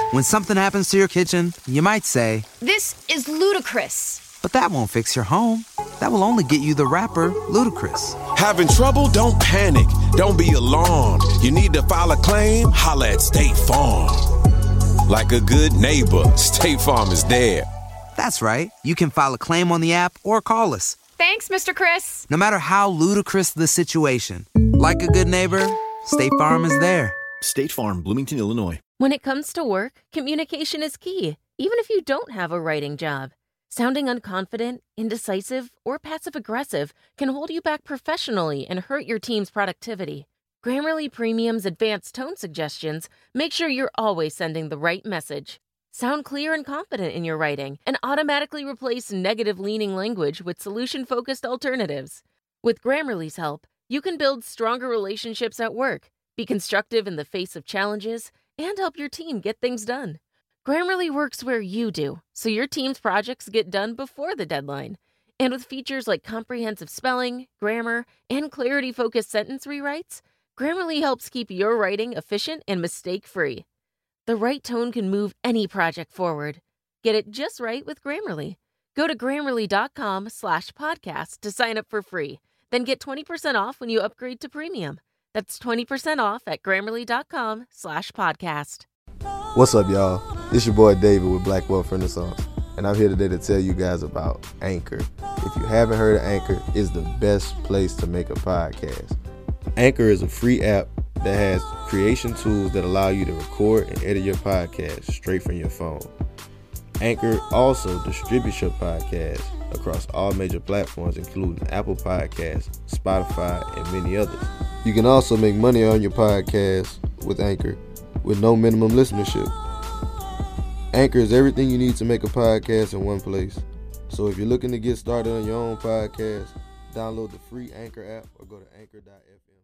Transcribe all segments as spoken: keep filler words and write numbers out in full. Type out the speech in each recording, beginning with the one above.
When something happens to your kitchen, you might say, "This is ludicrous." But that won't fix your home. That will only get you the rapper, Ludacris. Having trouble? Don't panic. Don't be alarmed. You need to file a claim? Holla at State Farm. Like a good neighbor, State Farm is there. That's right. You can file a claim on the app or call us. Thanks, Mister Chris. No matter how ludicrous the situation, like a good neighbor, State Farm is there. State Farm, Bloomington, Illinois. When it comes to work, communication is key, even if you don't have a writing job. Sounding unconfident, indecisive, or passive-aggressive can hold you back professionally and hurt your team's productivity. Grammarly Premium's advanced tone suggestions make sure you're always sending the right message. Sound clear and confident in your writing and automatically replace negative-leaning language with solution-focused alternatives. With Grammarly's help, you can build stronger relationships at work, be constructive in the face of challenges, and help your team get things done. Grammarly works where you do, so your team's projects get done before the deadline. And with features like comprehensive spelling, grammar, and clarity-focused sentence rewrites, Grammarly helps keep your writing efficient and mistake-free. The right tone can move any project forward. Get it just right with Grammarly. Go to grammarly.com slash podcast to sign up for free. Then get twenty percent off when you upgrade to premium. That's twenty percent off at grammarly.com slash podcast. What's up, y'all? It's your boy David with Black Wealth Renaissance, and I'm here today to tell you guys about Anchor. If you haven't heard of Anchor, it's the best place to make a podcast. Anchor is a free app that has creation tools that allow you to record and edit your podcast straight from your phone. Anchor also distributes your podcast across all major platforms, including Apple Podcasts, Spotify, and many others. You can also make money on your podcast with Anchor with no minimum listenership. Anchor is everything you need to make a podcast in one place. So if you're looking to get started on your own podcast, download the free Anchor app or go to anchor dot f m.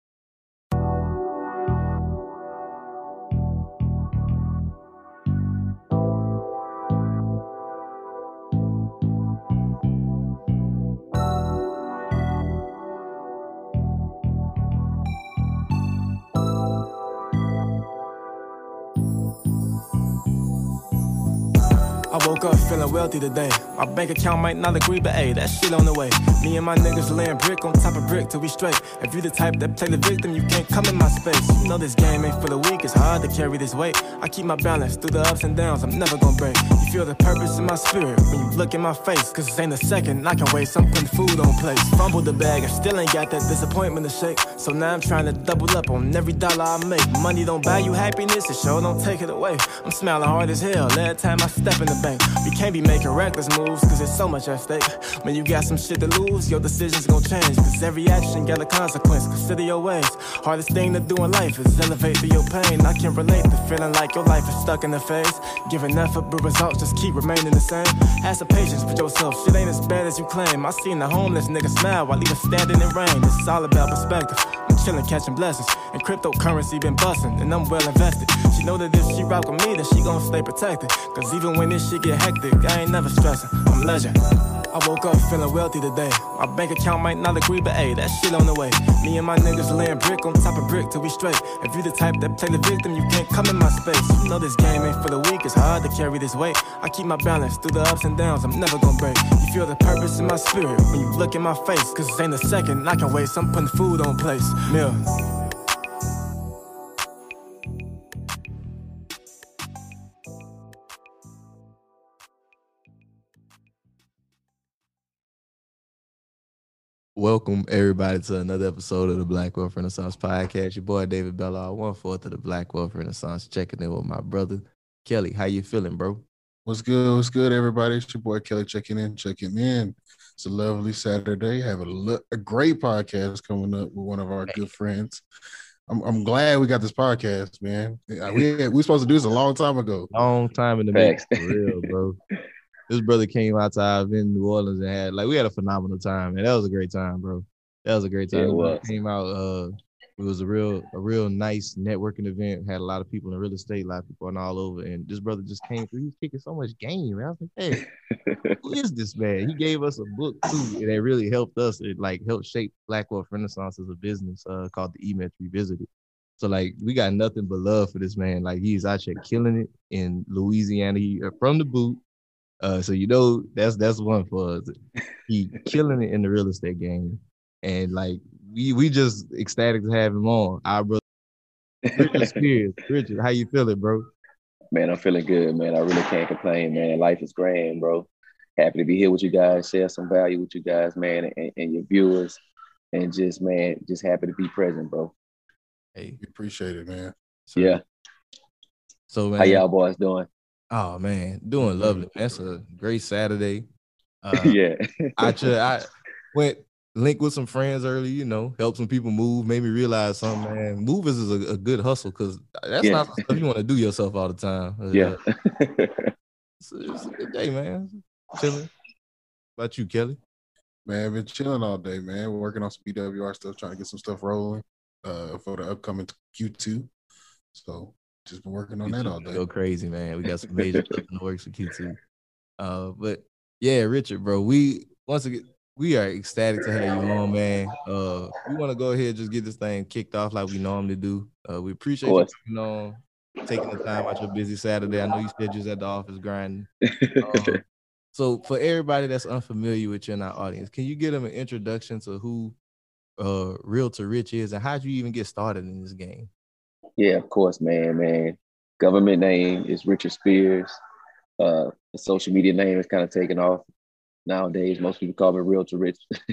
I woke up feeling wealthy today. My bank account might not agree, but hey, that shit on the way. Me and my niggas laying brick on top of brick till we straight. If you the type that play the victim, you can't come in my space. You know this game ain't for the weak, it's hard to carry this weight. I keep my balance through the ups and downs, I'm never gonna break. You feel the purpose in my spirit when you look in my face. Cause this ain't a second, I can waste, I'm putting food on plates. Fumbled the bag, I still ain't got that disappointment to shake. So now I'm trying to double up on every dollar I make. Money don't buy you happiness, it sure don't take it away. I'm smiling hard as hell every time I step in the bank. We can't be making reckless moves, cause there's so much at stake. When you got some shit to lose, your decisions gon' change. Cause every action got a consequence, consider your ways. Hardest thing to do in life is elevate through your pain. I can relate to feeling like your life is stuck in the phase. Giving effort, but results just keep remaining the same. Have some patience with yourself, shit ain't as bad as you claim. I seen the homeless nigga smile while he was standing in rain. It's all about perspective. I'm chillin', catching blessings. And cryptocurrency been bustin', and I'm well invested. She know that if she rock with me, then she gon' stay protected. Cause even when this shit get hectic, I ain't never stressing, I'm legend. I woke up feeling wealthy today. My bank account might not agree, but hey, that shit on the way. Me and my niggas laying brick on top of brick till we straight. If you the type that play the victim, you can't come in my space. You know this game ain't for the weak, it's hard to carry this weight. I keep my balance through the ups and downs, I'm never gonna break. You feel the purpose in my spirit when you look in my face. Cause this ain't a second, I can waste, I'm putting food on place. Mill. Welcome, everybody, to another episode of the Black Wealth Renaissance Podcast. Your boy, David Bellard, one-fourth of the Black Wealth Renaissance, checking in with my brother, Kelly. How you feeling, bro? What's good? What's good, everybody? It's your boy, Kelly, checking in, checking in. It's a lovely Saturday. Have a, lo- a great podcast coming up with one of our good friends. I'm, I'm glad we got this podcast, man. We, we were supposed to do this a long time ago. Long time in the making, for real, bro. This brother came out to our event in New Orleans and had, like, we had a phenomenal time, man. That was a great time, bro. That was a great time. It was. Came out, uh, it was a real, a real nice networking event. Had a lot of people in real estate, a lot of people and all over. And this brother just came through. He was kicking so much game, man. I was like, hey, who is this man? He gave us a book too, and it really helped us. It like helped shape Black Wealth Renaissance as a business, uh, called the E-Mets Revisited. So like we got nothing but love for this man. Like he's out here killing it in Louisiana. He uh, from the boot. Uh, so you know that's that's one for us. He killing it in the real estate game. And like we we just ecstatic to have him on. Our brother Richard Spears. Richard, how you feeling, bro? Man, I'm feeling good, man. I really can't complain, man. Life is grand, bro. Happy to be here with you guys, share some value with you guys, man, and, and your viewers. And just, man, just happy to be present, bro. Hey, We appreciate it, man. so, Yeah. So man, How y'all boys doing? oh man, doing lovely. That's a great Saturday. Uh, yeah. I tr- I went linked with some friends early, you know, helped some people move, made me realize something, man. Movers is a, a good hustle because that's Yeah. not the stuff you want to do yourself all the time. Uh, Yeah. it's, it's a good day, man. Chilling. How about you, Kelly? Man, I've been chilling all day, man. We're working on some B W R stuff, trying to get some stuff rolling uh, for the upcoming Q two. So just been working on that all day. Go crazy, man. We got some major stuff in the works for Q two. Uh, but yeah, Richard, bro, we once again we are ecstatic to have you on, man. Uh, we want to go ahead and just get this thing kicked off like we normally do. Uh, we appreciate you course. coming on, taking the time out your busy Saturday. I know you said you was at the office grinding. Um, so for everybody that's unfamiliar with you in our audience, can you give them an introduction to who uh Realtor Rich is and how'd you even get started in this game? Yeah, of course, man, man. Government name is Richard Spears. Uh, the social media name is kind of taken off nowadays. Most people call me Realtor Rich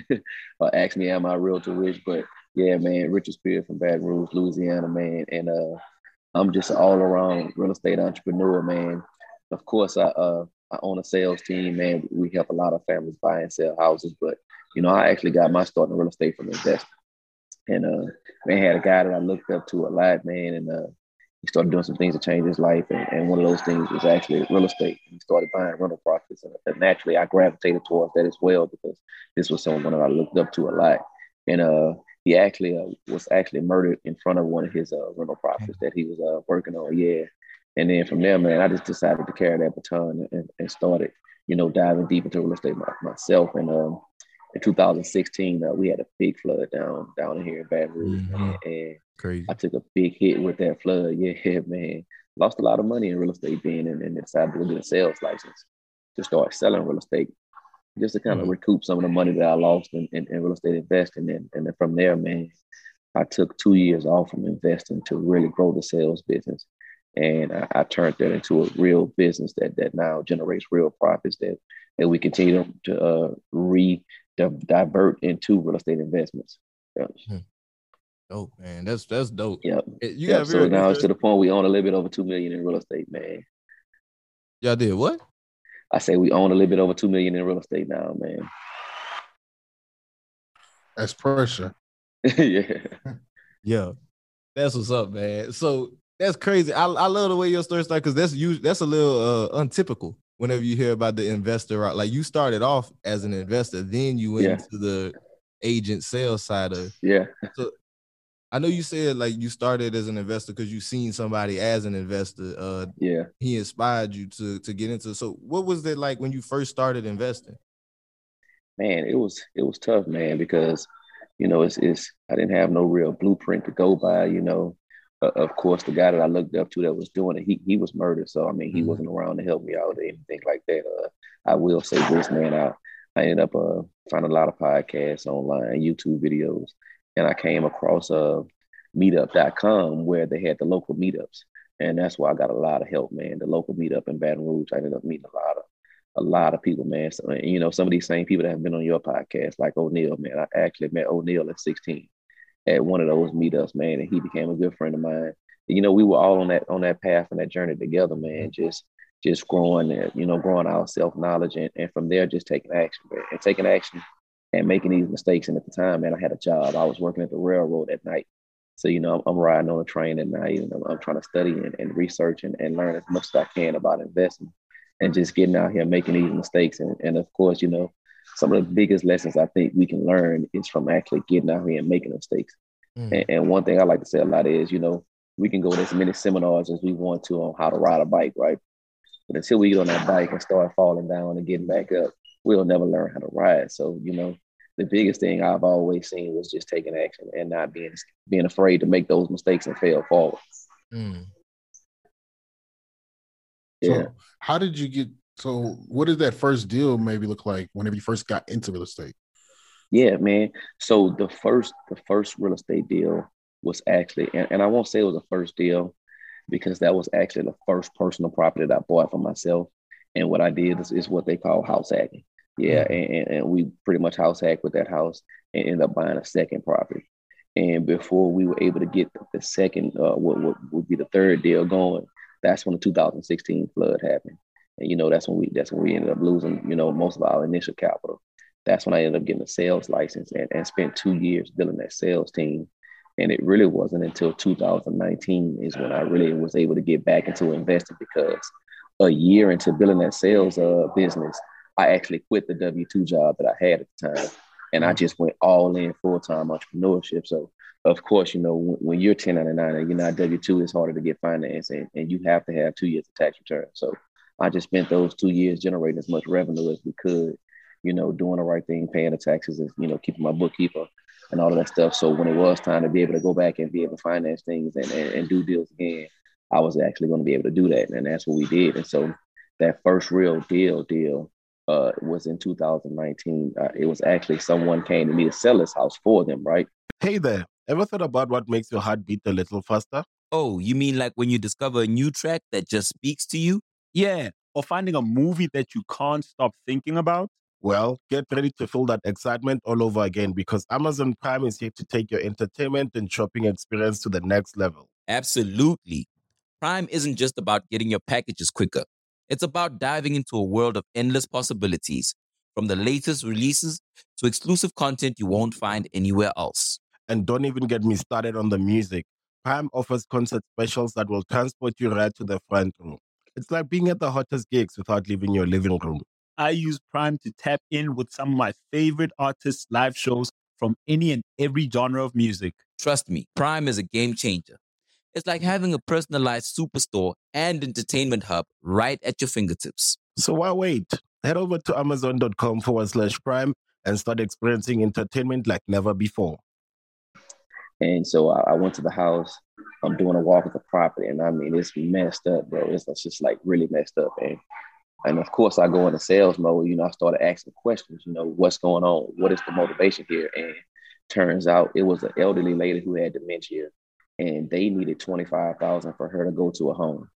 or ask me, am I Realtor Rich? But yeah, man, Richard Spears from Baton Rouge, Louisiana, man. And uh, I'm just an all-around real estate entrepreneur, man. Of course, I uh, I own a sales team, man. We help a lot of families buy and sell houses. But, you know, I actually got my start in real estate from investment. And uh, man, had a guy that I looked up to a lot, man. And uh, he started doing some things to change his life. And, and one of those things was actually real estate. He started buying rental properties. And, and naturally, I gravitated towards that as well because this was someone that I looked up to a lot. And uh, he actually uh, was actually murdered in front of one of his uh, rental properties that he was uh, working on. Yeah. And then from there, man, I just decided to carry that baton and, and started, you know, diving deep into real estate my, myself. And um, in two thousand sixteen, uh, we had a big flood down down here in Baton Rouge, Mhm. man, and Crazy. I took a big hit with that flood. Yeah, man, lost a lot of money in real estate being, and, and decided to go get a sales license to start selling real estate, just to kind of Mhm. recoup some of the money that I lost in, in, in real estate investing. And, and then from there, man, I took two years off from investing to really grow the sales business. And I, I turned that into a real business that that now generates real profits that, that we continue to uh, re divert into real estate investments. Yeah. Dope, man. That's that's dope. Yep. Eh, You Yep. got So very now it's to interesting- the point we own a little bit over two million in real estate, man. Y'all did what? I say we own a little bit over two million in real estate now, man. That's pressure. yeah. Yeah, that's what's up, man. So that's crazy. I, I love the way your story started because that's usually that's a little uh, untypical. Whenever you hear about the investor, route. Like you started off as an investor, then you went Yeah. into the agent sales side of. Yeah. So I know you said like you started as an investor because you seen somebody as an investor. Uh, Yeah. he inspired you to to get into. So what was it like when you first started investing? Man, it was it was tough, man, because you know it's it's I didn't have no real blueprint to go by. You know, uh, of course, the guy that I looked up to that was doing it, he he was murdered. So I mean, he Mhm. wasn't around to help me out or anything like that. Uh, I will say this, man. I I ended up uh finding a lot of podcasts online, YouTube videos, and I came across uh meetup dot com where they had the local meetups, and that's why I got a lot of help, man. The local meetup in Baton Rouge, I ended up meeting a lot of a lot of people, man. So, you know, some of these same people that have been on your podcast, like O'Neal, man. I actually met O'Neal at sixteen at one of those meetups, man, and he became a good friend of mine. You know, we were all on that on that path and that journey together, man. Just just growing it, you know, growing our self-knowledge, and, and from there just taking action, man, and taking action and making these mistakes. And at the time, man, I had a job. I was working at the railroad at night. So, you know, I'm, I'm riding on a train at night, and I'm, I'm trying to study and, and research and, and learn as much as I can about investing. And just getting out here making these mistakes. And, and of course, you know, some of the biggest lessons I think we can learn is from actually getting out here and making mistakes. Mm. And, and one thing I like to say a lot is, you know, we can go to as many seminars as we want to on how to ride a bike, right? But until we get on that bike and start falling down and getting back up, we'll never learn how to ride. So, you know, the biggest thing I've always seen was just taking action and not being being afraid to make those mistakes and fail forward. Mm. Yeah. So how did you get, so what did that first deal maybe look like whenever you first got into real estate? Yeah, man. So the first, the first real estate deal was actually, and, and I won't say it was the first deal because that was actually the first personal property that I bought for myself. And what I did is, is what they call house hacking. Yeah, mm-hmm. and, and we pretty much house hacked with that house and ended up buying a second property. And before we were able to get the second, uh, what, what would be the third deal going, that's when the two thousand sixteen flood happened. And, you know, that's when we that's when we ended up losing, you know, most of our initial capital. That's when I ended up getting a sales license and, and spent two years building that sales team. And it really wasn't until two thousand nineteen is when I really was able to get back into investing, because a year into building that sales uh, business, I actually quit the W two job that I had at the time. And I just went all in full-time entrepreneurship. So, of course, you know, when, when you're ten ninety-nine and you're not W two, it's harder to get financing, and you have to have two years of tax return. So I just spent those two years generating as much revenue as we could, you know, doing the right thing, paying the taxes, and, you know, keeping my bookkeeper and all of that stuff. So when it was time to be able to go back and be able to finance things and, and, and do deals again, I was actually going to be able to do that. And that's what we did. And so that first real deal deal uh, was in two thousand nineteen. Uh, it was actually someone came to me to sell this house for them, right? Hey there. Ever thought about what makes your heart beat a little faster? Oh, you mean like when you discover a new track that just speaks to you? Yeah, or finding a movie that you can't stop thinking about? Well, get ready to feel that excitement all over again, because Amazon Prime is here to take your entertainment and shopping experience to the next level. Absolutely. Prime isn't just about getting your packages quicker. It's about diving into a world of endless possibilities, from the latest releases to exclusive content you won't find anywhere else. And don't even get me started on the music. Prime offers concert specials that will transport you right to the front room. It's like being at the hottest gigs without leaving your living room. I use Prime to tap in with some of my favorite artists' live shows from any and every genre of music. Trust me, Prime is a game changer. It's like having a personalized superstore and entertainment hub right at your fingertips. So why wait? Head over to amazon.com forward slash prime and start experiencing entertainment like never before. And so I, I went to the house. I'm doing a walk of the property, and I mean, it's messed up, bro. It's, it's just like really messed up. And And of course, I go into sales mode. You know, I started asking questions, you know, what's going on? What is the motivation here? And turns out it was an elderly lady who had dementia, and they needed twenty-five thousand dollars for her to go to a home.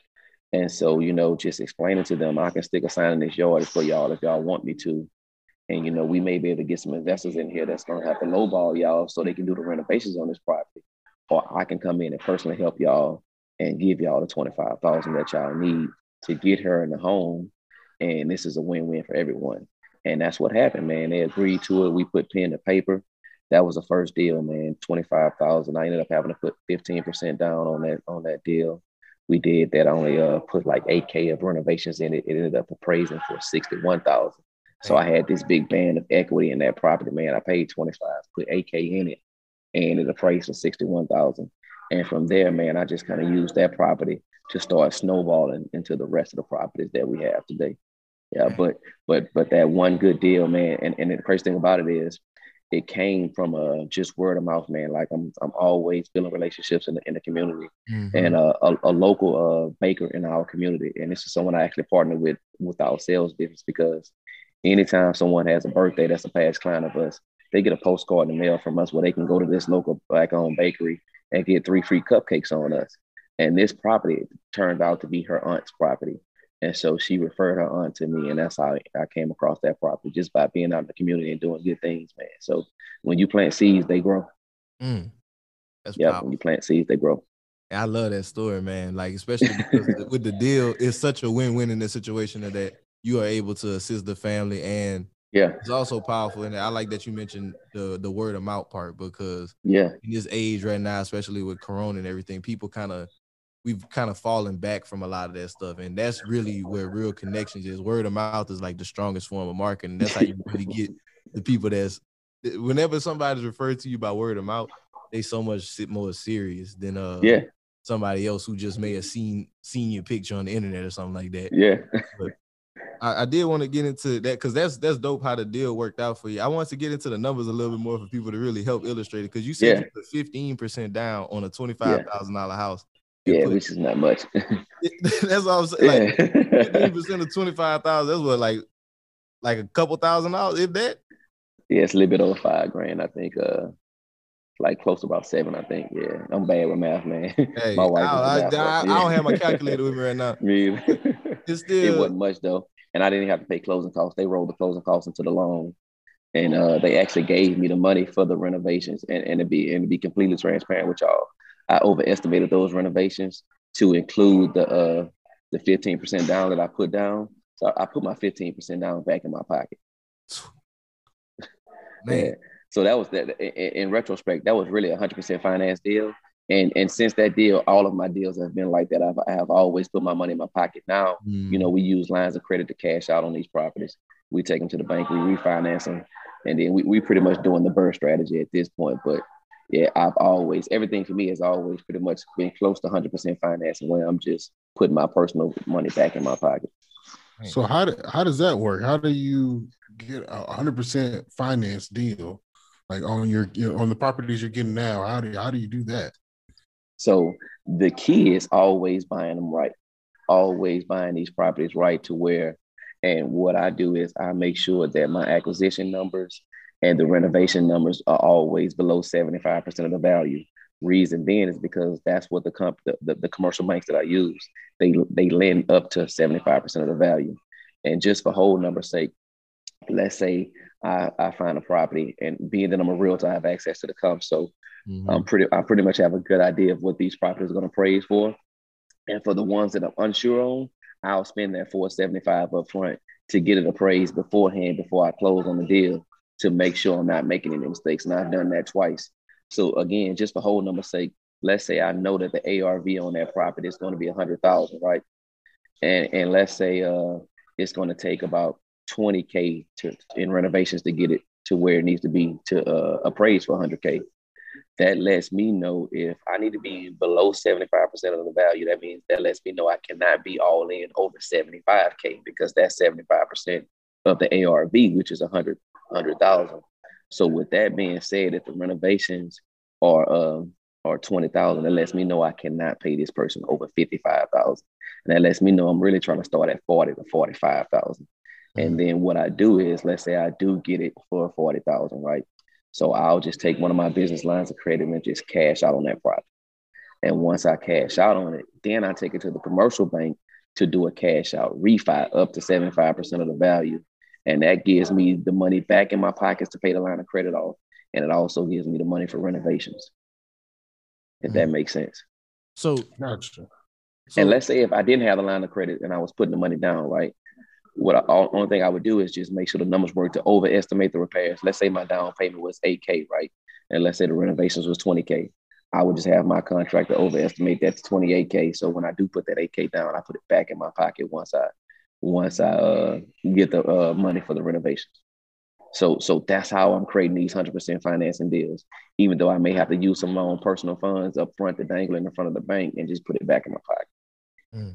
And so, you know, just explaining to them, I can stick a sign in this yard for y'all if y'all want me to. And, you know, we may be able to get some investors in here that's going to have to lowball y'all so they can do the renovations on this property. Or I can come in and personally help y'all and give y'all the twenty-five thousand dollars that y'all need to get her in the home. And this is a win-win for everyone. And that's what happened, man. They agreed to it. We put pen to paper. That was the first deal, man. twenty-five thousand dollars. I ended up having to put fifteen percent down on that on that deal. We did that. I only uh, put like eight K of renovations in it. It ended up appraising for sixty-one thousand dollars. So I had this big band of equity in that property, man. I paid twenty-five, put eight K in it, and it appraised for sixty-one thousand dollars. And from there, man, I just kind of used that property to start snowballing into the rest of the properties that we have today. Yeah, but but but that one good deal, man, and, and the crazy thing about it is it came from uh, just word of mouth, man. Like I'm I'm always building relationships in the in the community. Mm-hmm. And uh, a, a local uh, baker in our community. And this is someone I actually partnered with with our sales business, because anytime someone has a birthday that's a past client of us, they get a postcard in the mail from us where they can go to this local black-owned bakery and get three free cupcakes on us. And this property turned out to be her aunt's property. And so she referred her aunt to me, and that's how I came across that property, just by being out in the community and doing good things, man. So when you plant seeds, they grow. Mm, that's yeah, powerful. When you plant seeds, they grow. I love that story, man. Like, especially because with the deal, it's such a win-win in this situation that you are able to assist the family, and yeah, it's also powerful. And I like that you mentioned the the word of mouth part, because yeah, in this age right now, especially with Corona and everything, people kind of we've kind of fallen back from a lot of that stuff, and that's really where real connections is. Word of mouth is like the strongest form of marketing. That's how you really get the people that's. Whenever somebody's referred to you by word of mouth, they so much more serious than uh yeah. somebody else who just may have seen seen your picture on the internet or something like that. Yeah. But I, I did want to get into that because that's that's dope how the deal worked out for you. I want to get into the numbers a little bit more for people to really help illustrate it because you said Yeah. you put fifteen percent down on a twenty-five thousand dollars house. Yeah, put, which is not much. That's all I'm saying. Like fifteen percent of twenty-five thousand, that's what, like, like a couple thousand dollars, if that? Yeah, it's a little bit over five grand, I think. Uh, like close to about seven, I think. Yeah, I'm bad with math, man. Hey, my wife I, is I, math, I, yeah. I don't have my calculator with me right now. Me either. It's still, it wasn't much though, and I didn't have to pay closing costs. They rolled the closing costs into the loan, and uh, they actually gave me the money for the renovations. And, and to be and to be completely transparent with y'all, I overestimated those renovations to include the uh, the fifteen percent down that I put down. So I put my fifteen percent down back in my pocket. Man. Yeah. So that was that. In, in retrospect, that was really a hundred percent finance deal. And and since that deal, all of my deals have been like that. I've I have always put my money in my pocket. Now, Mm. you know, we use lines of credit to cash out on these properties. We take them to the bank, we refinance them, and then we we pretty much doing the burr strategy at this point. But yeah, I've always everything for me has always pretty much been close to hundred percent financing, where I'm just putting my personal money back in my pocket. So how do, how does that work? How do you get a hundred percent finance deal, like on your, your on the properties you're getting now? How do how do you do that? So the key is always buying them right, always buying these properties right to where, and what I do is I make sure that my acquisition numbers and the renovation numbers are always below seventy-five percent of the value. Reason being is because that's what the comp the, the, the commercial banks that I use, they they lend up to seventy-five percent of the value. And just for whole number's sake, let's say I, I find a property, and being that I'm a realtor, I have access to the comp. So Mhm. I'm pretty I pretty much have a good idea of what these properties are going to appraise for. And for the ones that I'm unsure on, I'll spend that four seventy-five up front to get it appraised beforehand before I close on the deal to make sure I'm not making any mistakes. And I've done that twice. So again, just for whole number's sake, let's say I know that the A R V on that property is going to be a hundred thousand, right? And and let's say uh it's going to take about twenty K to in renovations to get it to where it needs to be to uh, appraise for one hundred K. That lets me know if I need to be below seventy-five percent of the value. That means that lets me know I cannot be all in over seventy-five K, because that's seventy-five percent of the A R V, which is one hundred thousand. So with that being said, if the renovations are um, are twenty thousand, that lets me know I cannot pay this person over fifty-five thousand. And that lets me know I'm really trying to start at forty to forty-five thousand. And then what I do is, let's say I do get it for forty thousand, right? So I'll just take one of my business lines of credit and just cash out on that property. And once I cash out on it, then I take it to the commercial bank to do a cash out refi up to seventy-five percent of the value. And that gives me the money back in my pockets to pay the line of credit off. And it also gives me the money for renovations, if that makes sense. So, gotcha. So, and let's say if I didn't have a line of credit and I was putting the money down, right? What I, all, only thing I would do is just make sure the numbers work to overestimate the repairs. Let's say my down payment was eight K, right? And let's say the renovations was twenty K. I would just have my contractor overestimate that to twenty-eight K. So when I do put that eight K down, I put it back in my pocket once I once I uh, get the uh, money for the renovations. So so that's how I'm creating these one hundred percent financing deals, even though I may have to use some of my own personal funds up front to dangle in the front of the bank and just put it back in my pocket. Mm.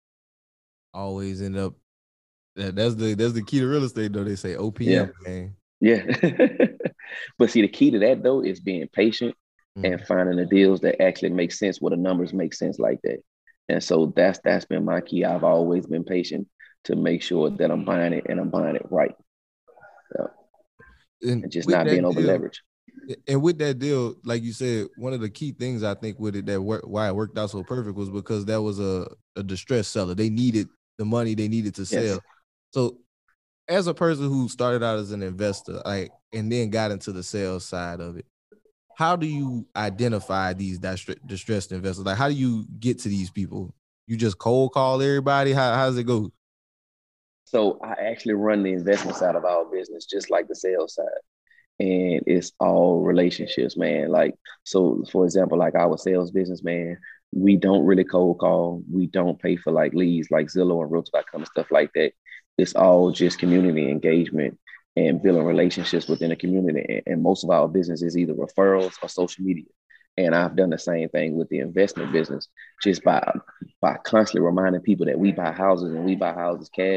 Always end up. That, that's the that's the key to real estate, though. They say O P M, Yeah. man. Yeah. But see, the key to that, though, is being patient Mm. and finding the deals that actually make sense, where the numbers make sense like that. And so that's that's been my key. I've always been patient to make sure that I'm buying it and I'm buying it right. So, And and just with not that being over deal- leveraged. And with that deal, like you said, one of the key things I think with it that work, why it worked out so perfect was because that was a, a distressed seller. They needed the money they needed to sell. Yes. So as a person who started out as an investor, like, and then got into the sales side of it, how do you identify these distre- distressed investors? Like, how do you get to these people? You just cold call everybody? How, how does it go? So I actually run the investment side of our business, just like the sales side. And it's all relationships, man. Like, so for example, like our sales business, man, we don't really cold call. We don't pay for like leads like Zillow and Realtor dot com and stuff like that. It's all just community engagement and building relationships within the community. And, and most of our business is either referrals or social media. And I've done the same thing with the investment business, just by by constantly reminding people that we buy houses and we buy houses cash.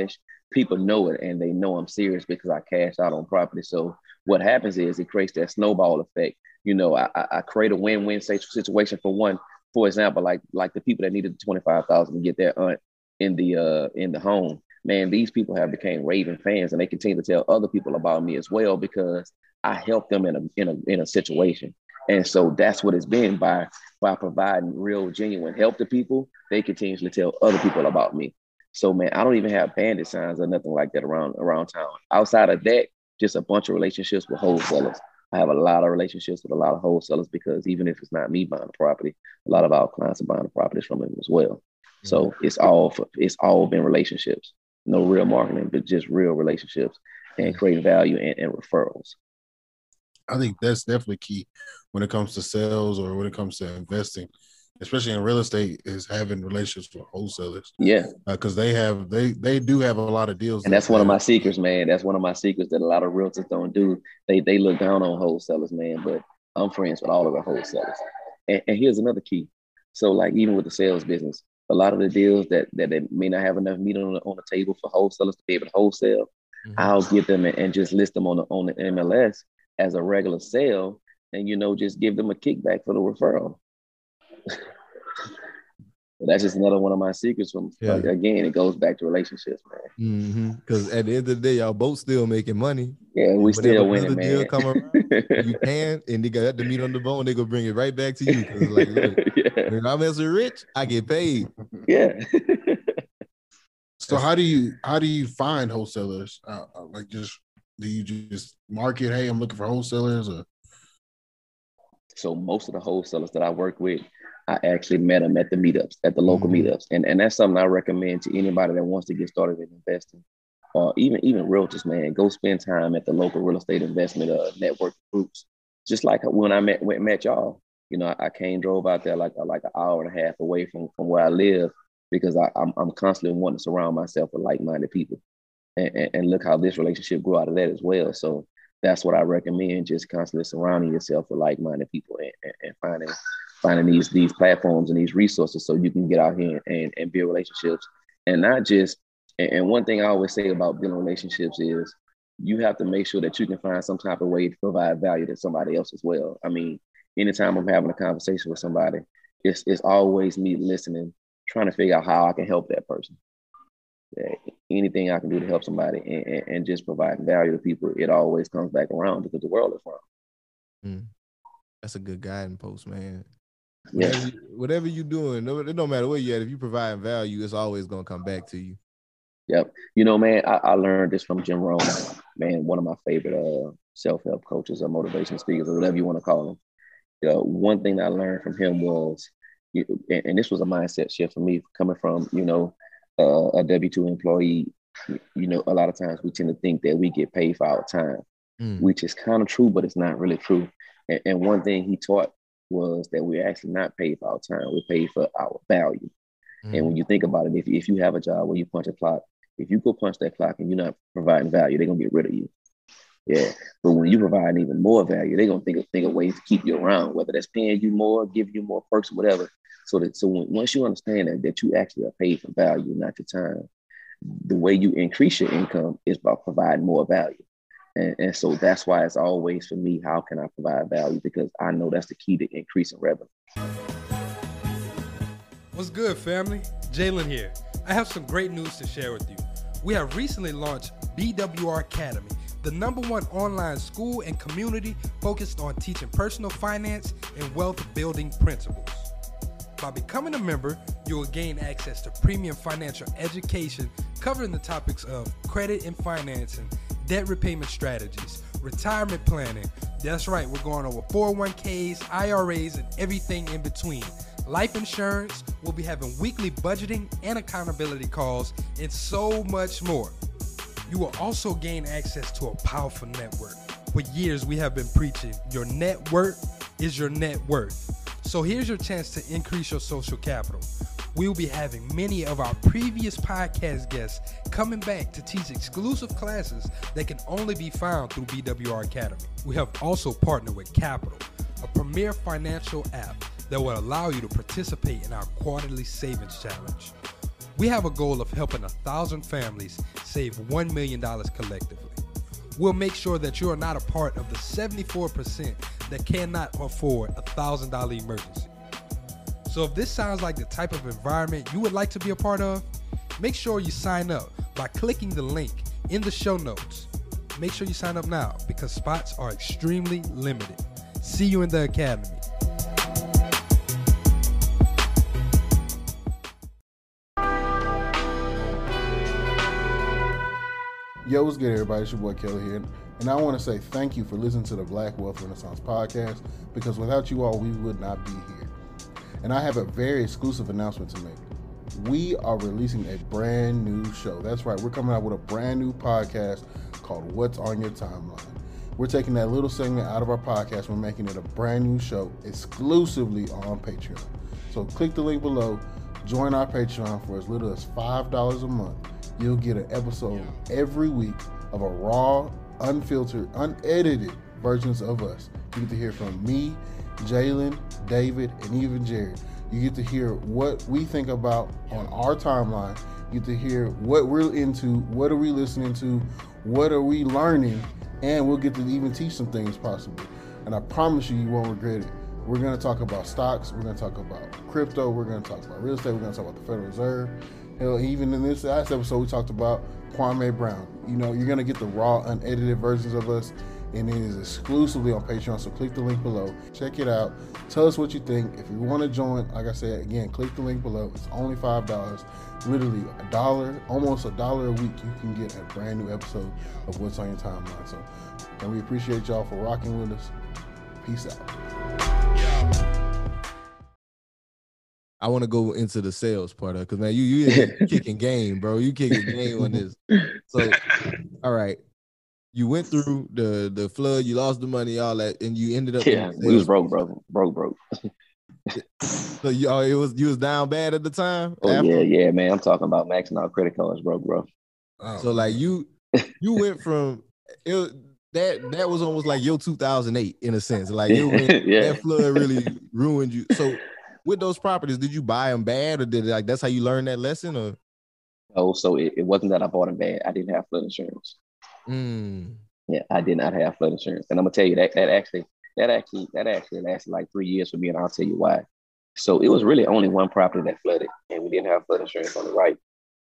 people know it and they know I'm serious because I cash out on property. So what happens is it creates that snowball effect. You know, I, I create a win-win situation for one. For example, like like the people that needed twenty-five thousand to get their aunt in the uh, in the home. Man, these people have became raving fans, and they continue to tell other people about me as well because I helped them in a in a in a situation. And so that's what it's been by by providing real, genuine help to people. They continuously tell other people about me. So man, I don't even have bandit signs or nothing like that around around town. Outside of that, just a bunch of relationships with wholesalers. I have a lot of relationships with a lot of wholesalers because even if it's not me buying the property, a lot of our clients are buying the properties from them as well. Mm-hmm. So it's all for, it's all been relationships, no real marketing, but just real relationships and creating value and, and referrals. I think that's definitely key when it comes to sales or when it comes to investing, especially in real estate, is having relationships with wholesalers. Yeah, because uh, they have they they do have a lot of deals, and that's one of my secrets, man. That's one of my secrets that a lot of realtors don't do. They they look down on wholesalers, man. But I'm friends with all of the wholesalers. And, and here's another key. So, like even with the sales business, a lot of the deals that that they may not have enough meat on the, on the table for wholesalers to be able to wholesale, mm-hmm. I'll get them and, and just list them on the on the M L S as a regular sale, and you know just give them a kickback for the referral. But that's just another one of my secrets. From yeah. like, again, it goes back to relationships, man. Because mm-hmm. at the end of the day, y'all both still making money. Yeah, we still winning, man. Deal come around, you can, and they got the meat on the bone. They gonna bring it right back to you. Cause like, look, yeah. when I'm as rich, I get paid. Yeah. So how do you how do you find wholesalers? Uh, like, just do you just market? Hey, I'm looking for wholesalers, or? So most of the wholesalers that I work with, I actually met them at the meetups, at the local mm-hmm. meetups. And, and that's something I recommend to anybody that wants to get started in investing, or even, even realtors, man. Go spend time at the local real estate investment uh, network groups. Just like when I met went, met y'all, you know, I, I came, drove out there like, like an hour and a half away from, from where I live because I, I'm, I'm constantly wanting to surround myself with like-minded people. And, and, and look how this relationship grew out of that as well. So that's what I recommend, just constantly surrounding yourself with like-minded people and, and, and finding finding these these platforms and these resources so you can get out here and, and build relationships. And not just, and, and one thing I always say about building relationships is you have to make sure that you can find some type of way to provide value to somebody else as well. I mean, anytime I'm having a conversation with somebody, it's, it's always me listening, trying to figure out how I can help that person. Yeah, anything I can do to help somebody and, and, and just provide value to people, it always comes back around because the world is wrong. Mm. That's a good guiding post, man. Yeah. Whatever, you, whatever you're doing, no, it don't matter where you're at. If you provide value, it's always going to come back to you. Yep. You know, man, I, I learned this from Jim Rohn, man, one of my favorite uh, self-help coaches or motivational speakers or whatever you want to call him. Uh, one thing that I learned from him was, and, and this was a mindset shift for me coming from, you know, uh, a W two employee. You know, a lot of times we tend to think that we get paid for our time, mm. which is kind of true, but it's not really true. And, and one thing he taught was that we're actually not paid for our time. We're paid for our value. Mm. And when you think about it, if, if you have a job where you punch a clock, if you go punch that clock and you're not providing value, they're going to get rid of you. Yeah. But when you provide even more value, they're going to think of, think of ways to keep you around, whether that's paying you more, give you more perks, whatever. So that so when, once you understand that, that you actually are paid for value, not your time, the way you increase your income is by providing more value. And, and so that's why it's always for me, how can I provide value? Because I know that's the key to increasing revenue. What's good, family? Jalen here. I have some great news to share with you. We have recently launched B W R Academy, the number one online school and community focused on teaching personal finance and wealth building principles. By becoming a member, you will gain access to premium financial education covering the topics of credit and financing, debt repayment strategies, retirement planning. That's right, we're going over four oh one k's, I R As, and everything in between. Life insurance, we'll be having weekly budgeting and accountability calls, and so much more. You will also gain access to a powerful network. For years, we have been preaching, your net worth is your net worth. So here's your chance to increase your social capital. We will be having many of our previous podcast guests coming back to teach exclusive classes that can only be found through B W R Academy. We have also partnered with Capital, a premier financial app that will allow you to participate in our quarterly savings challenge. We have a goal of helping a thousand families save one million dollars collectively. We'll make sure that you are not a part of the seventy-four percent that cannot afford a one thousand dollars emergency. So if this sounds like the type of environment you would like to be a part of, make sure you sign up by clicking the link in the show notes. Make sure you sign up now because spots are extremely limited. See you in the academy. Yo, what's good, everybody? It's your boy Kelly here. And I want to say thank you for listening to the Black Wealth Renaissance podcast, because without you all, we would not be here. And I have a very exclusive announcement to make. We are releasing a brand new show. That's right. We're coming out with a brand new podcast called What's on Your Timeline. We're taking that little segment out of our podcast. We're making it a brand new show exclusively on Patreon. So click the link below. Join our Patreon for as little as five dollars a month. You'll get an episode every week of a raw, unfiltered, unedited versions of us. You get to hear from me, Jalen, David, and even Jared. You get to hear what we think about on our timeline. You get to hear what we're into, what are we listening to, what are we learning, and we'll get to even teach some things possibly. And I promise you, you won't regret it. We're going to talk about stocks. We're going to talk about crypto. We're going to talk about real estate. We're going to talk about the Federal Reserve. Hell, even in this last episode, we talked about Kwame Brown. You know, you're going to get the raw, unedited versions of us, and it is exclusively on Patreon. So click the link below. Check it out. Tell us what you think. If you want to join, like I said, again, click the link below. It's only five dollars. Literally a dollar, almost a dollar a week, you can get a brand new episode of What's on Your Timeline. So, and we appreciate y'all for rocking with us. Peace out. I want to go into the sales part of it, because man, you you kicking game, bro. You kicking game on this. So, all right, you went through the the flood, you lost the money, all that, and you ended up. Yeah, we was broke, bro. Broke, broke. So you, oh, it was you was down bad at the time. Oh after? yeah, yeah, man. I'm talking about maxing out credit cards, broke, bro. Oh, so like you, you went from it. That that was almost like your two thousand eight in a sense. Like it went, yeah. that flood really ruined you. So. With those properties, did you buy them bad, or did it, like that's how you learned that lesson? Or oh, so it, it wasn't that I bought them bad. I didn't have flood insurance. Mm. Yeah, I did not have flood insurance, and I'm gonna tell you that that actually that actually that actually lasted like three years for me, and I'll tell you why. So it was really only one property that flooded, and we didn't have flood insurance on the right.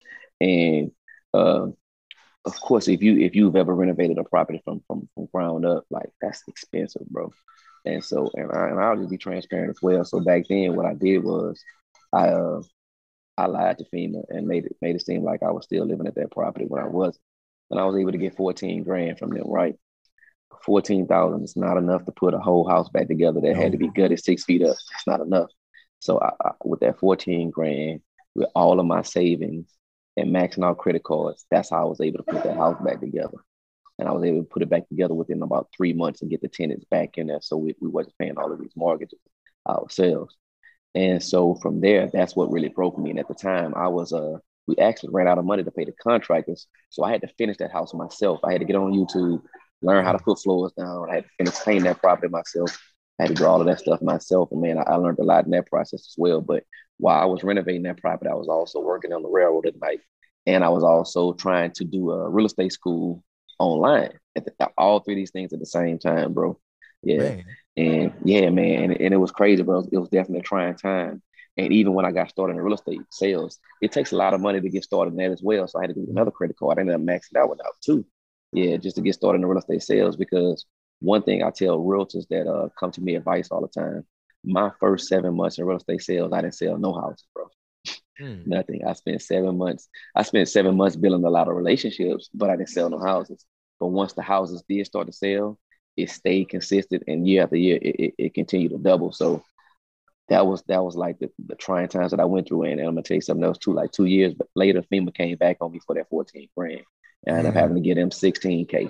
And uh, of course, if you if you've ever renovated a property from from from ground up, like that's expensive, bro. And so, and, I, and I'll just be transparent as well. So back then, what I did was, I uh, I lied to FEMA and made it made it seem like I was still living at that property when I wasn't. And I was able to get fourteen grand from them. Right, fourteen thousand is not enough to put a whole house back together that had to be gutted six feet up. That's not enough. So I, I, with that fourteen grand, with all of my savings and maxing out credit cards, that's how I was able to put that house back together. And I was able to put it back together within about three months and get the tenants back in there. So we, we wasn't paying all of these mortgages ourselves. And so from there, that's what really broke me. And at the time I was, uh, we actually ran out of money to pay the contractors. So I had to finish that house myself. I had to get on YouTube, learn how to put floors down. I had to finish painting that property myself. I had to do all of that stuff myself. And man, I, I learned a lot in that process as well. But while I was renovating that property, I was also working on the railroad at night. And I was also trying to do a real estate school online at the, all three of these things at the same time, bro. Yeah. Man. And yeah, man. And, and it was crazy, bro. It was definitely a trying time. And even when I got started in real estate sales, it takes a lot of money to get started in that as well. So I had to do another credit card. I ended up maxing that one out too. Yeah, just to get started in real estate sales. Because one thing I tell realtors that uh, come to me advice all the time, my first seven months in real estate sales, I didn't sell no houses, bro. Hmm. Nothing. I spent seven months. I spent seven months building a lot of relationships, but I didn't sell no houses. But once the houses did start to sell, it stayed consistent, and year after year, it, it, it continued to double. So that was that was like the, the trying times that I went through. And, and I'm gonna tell you something else too. Like two years but later, FEMA came back on me for that fourteen grand, and I ended up having to get them sixteen K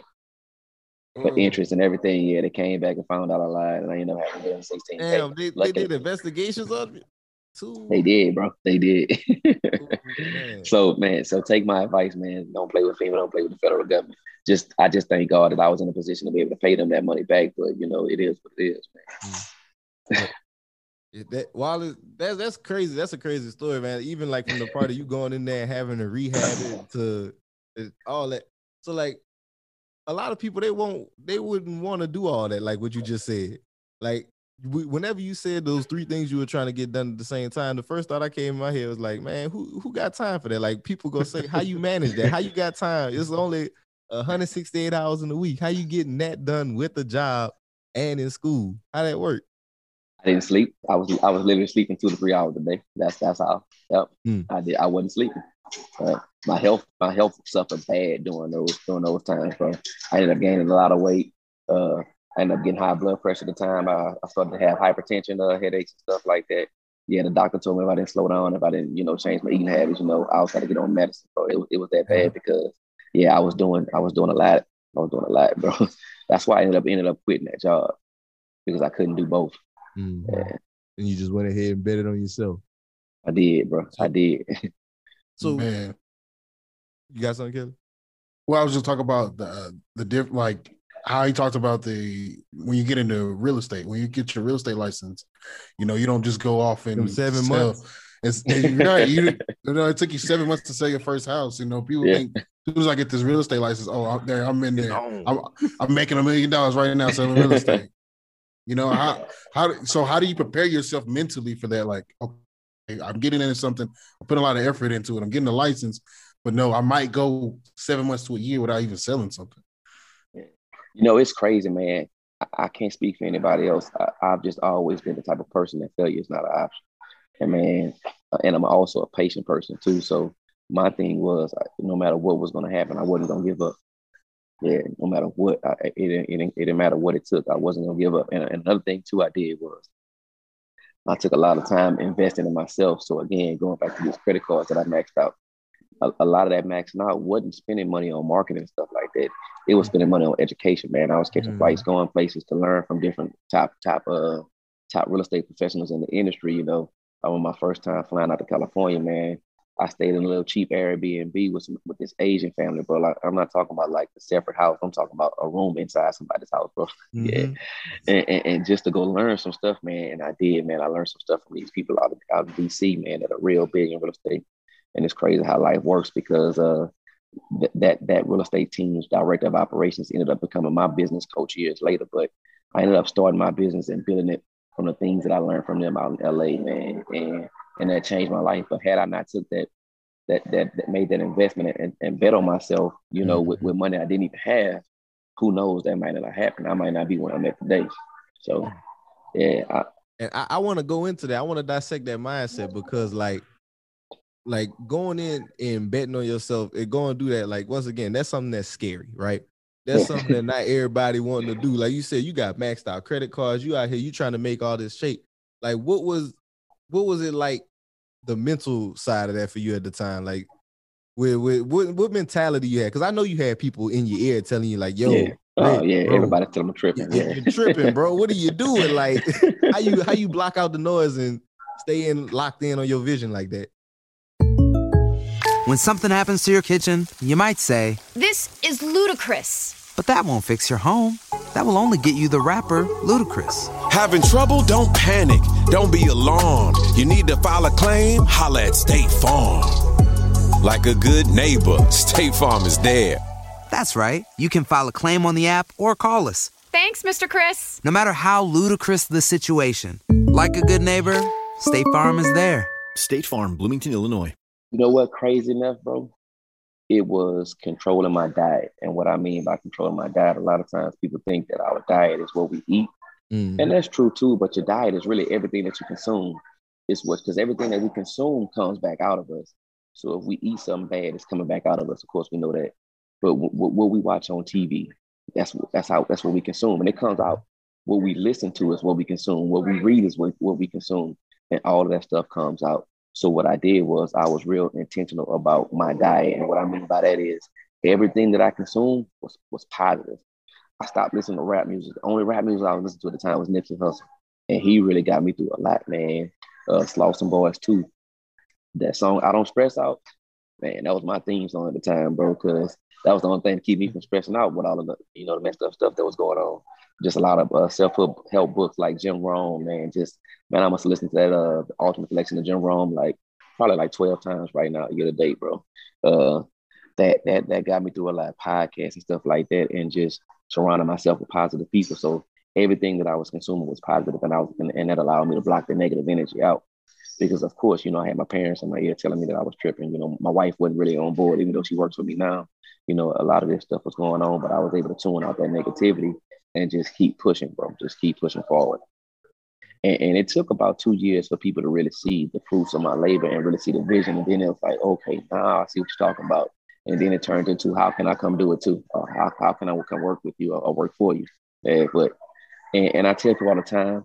for mm. interest and everything. Yeah, they came back and found out I lied, and I ended up having to get them sixteen K. Damn, they, they did investigations on me. Too. They did, bro. They did. Man. So, man, so take my advice, man. Don't play with FEMA. Don't play with the federal government. Just, I just thank God that I was in a position to be able to pay them that money back. But, you know, it is what it is, man. Mm. That Wallace, that's that's crazy. That's a crazy story, man. Even like from the part of you going in there and having to rehab it to all that. So like a lot of people, they won't, they wouldn't want to do all that, like what you just said. Like we, whenever you said those three things you were trying to get done at the same time, the first thought I came in my head was like, man, who who got time for that? Like people go say, how you manage that? How you got time? It's only one hundred sixty-eight hours in a week. How you getting that done with the job and in school? How that work? I didn't sleep. I was I was literally sleeping two to three hours a day. That's that's how. Yep. Mm. I did. I wasn't sleeping. Uh, my health my health suffered bad during those during those times, bro. I ended up gaining a lot of weight. Uh, I ended up getting high blood pressure at the time. I, I started to have hypertension, uh, headaches, and stuff like that. Yeah, the doctor told me if I didn't slow down, if I didn't, you know, change my eating habits, you know, I was trying to get on medicine, bro. It was it was that bad because yeah, I was doing I was doing a lot. I was doing a lot, bro. That's why I ended up ended up quitting that job because I couldn't do both. Mm-hmm. Yeah. And you just went ahead and bet it on yourself. I did, bro. I did. So, man, you got something, Kelly? Well, I was just talking about the uh, the diff, like how he talked about the when you get into real estate, when you get your real estate license, you know, you don't just go off and Them seven sell. months. It's, you, know, you, you know, it took you seven months to sell your first house. You know, people yeah. think as soon as I get this real estate license, oh, I'm there, I'm in there, I'm, I'm making a million dollars right now selling real estate. You know, how, how, so how do you prepare yourself mentally for that? Like, okay, I'm getting into something, I'm putting a lot of effort into it, I'm getting a license, but no, I might go seven months to a year without even selling something. You know, it's crazy, man. I, I can't speak for anybody else. I, I've just always been the type of person that failure is not an option. And man, and I'm also a patient person too. So my thing was, no matter what was going to happen, I wasn't going to give up. Yeah, no matter what, I, it, it, it, it didn't matter what it took. I wasn't going to give up. And, and another thing, too, I did was I took a lot of time investing in myself. So, again, going back to these credit cards that I maxed out, a, a lot of that maxing out wasn't spending money on marketing and stuff like that. It was spending money on education, man. I was catching mm. flights, going places to learn from different top, top, uh, top real estate professionals in the industry. You know, I was my first time flying out to California, man. I stayed in a little cheap Airbnb with some, with this Asian family, bro. Like, I'm not talking about like a separate house. I'm talking about a room inside somebody's house, bro. Mm-hmm. Yeah, and, and, and just to go learn some stuff, man. And I did, man. I learned some stuff from these people out of, out of D C, man, that are real big in real estate. And it's crazy how life works because uh, th- that that real estate team's director of operations ended up becoming my business coach years later. But I ended up starting my business and building it from the things that I learned from them out in L A, man. And and that changed my life. But had I not took that, that that, that made that investment and, and bet on myself, you know, mm-hmm. with, with money I didn't even have, who knows, that might not have happened. I might not be where I'm at today. So, yeah. I, and I, I want to go into that. I want to dissect that mindset because, like, like going in and betting on yourself and going to do that, like, once again, that's something that's scary, right? That's something that not everybody wanting to do. Like you said, you got maxed out credit cards. You out here, you trying to make all this shape. Like, what was, what was it like, the mental side of that for you at the time? Like, with, with what, what mentality you had? Because I know you had people in your ear telling you, like, yo, yeah. Oh, man, yeah, bro, everybody telling me tripping. Yeah. You're tripping, bro. What are you doing? Like, how you how you block out the noise and stay in locked in on your vision like that? When something happens to your kitchen, you might say, "This is ludicrous." But that won't fix your home. That will only get you the rapper, Ludacris. Having trouble? Don't panic. Don't be alarmed. You need to file a claim? Holla at State Farm. Like a good neighbor, State Farm is there. That's right. You can file a claim on the app or call us. Thanks, Mister Chris. No matter how ludicrous the situation, like a good neighbor, State Farm is there. State Farm, Bloomington, Illinois. You know what? Crazy enough, bro? It was controlling my diet. And what I mean by controlling my diet, a lot of times people think that our diet is what we eat. Mm. And that's true too, but your diet is really everything that you consume. It's what, because everything that we consume comes back out of us. So if we eat something bad, it's coming back out of us. Of course, we know that. But w- w- what we watch on T V, that's that's how that's what we consume. And it comes out. What we listen to is what we consume. What we read is what, what we consume. And all of that stuff comes out. So what I did was I was real intentional about my diet. And what I mean by that is everything that I consumed was, was positive. I stopped listening to rap music. The only rap music I was listening to at the time was Nipsey Hussle. And he really got me through a lot, man. Uh, Slauson Boys too. That song, I Don't Stress Out, Man, that was my theme song at the time, bro, because that was the only thing to keep me from stressing out with all of the, you know, the messed up stuff that was going on. Just a lot of uh, self-help books like Jim Rohn, man. Just, man, I must listen to that uh, the Ultimate Collection of Jim Rohn like probably like twelve times right now, year to date, bro. Uh, that that that got me through a lot of podcasts and stuff like that, and just surrounding myself with positive people. So everything that I was consuming was positive, and I was, and, and that allowed me to block the negative energy out. Because of course, you know, I had my parents in my ear telling me that I was tripping. You know, my wife wasn't really on board, even though she works with me now. You know, a lot of this stuff was going on, but I was able to tune out that negativity and just keep pushing, bro. Just keep pushing forward. And, and it took about two years for people to really see the fruits of my labor and really see the vision. And then it was like, okay, now I see what you're talking about. And then it turned into, how can I come do it too? Or how, how can I come work with you or, or work for you? Yeah, but and, and I tell people all the time,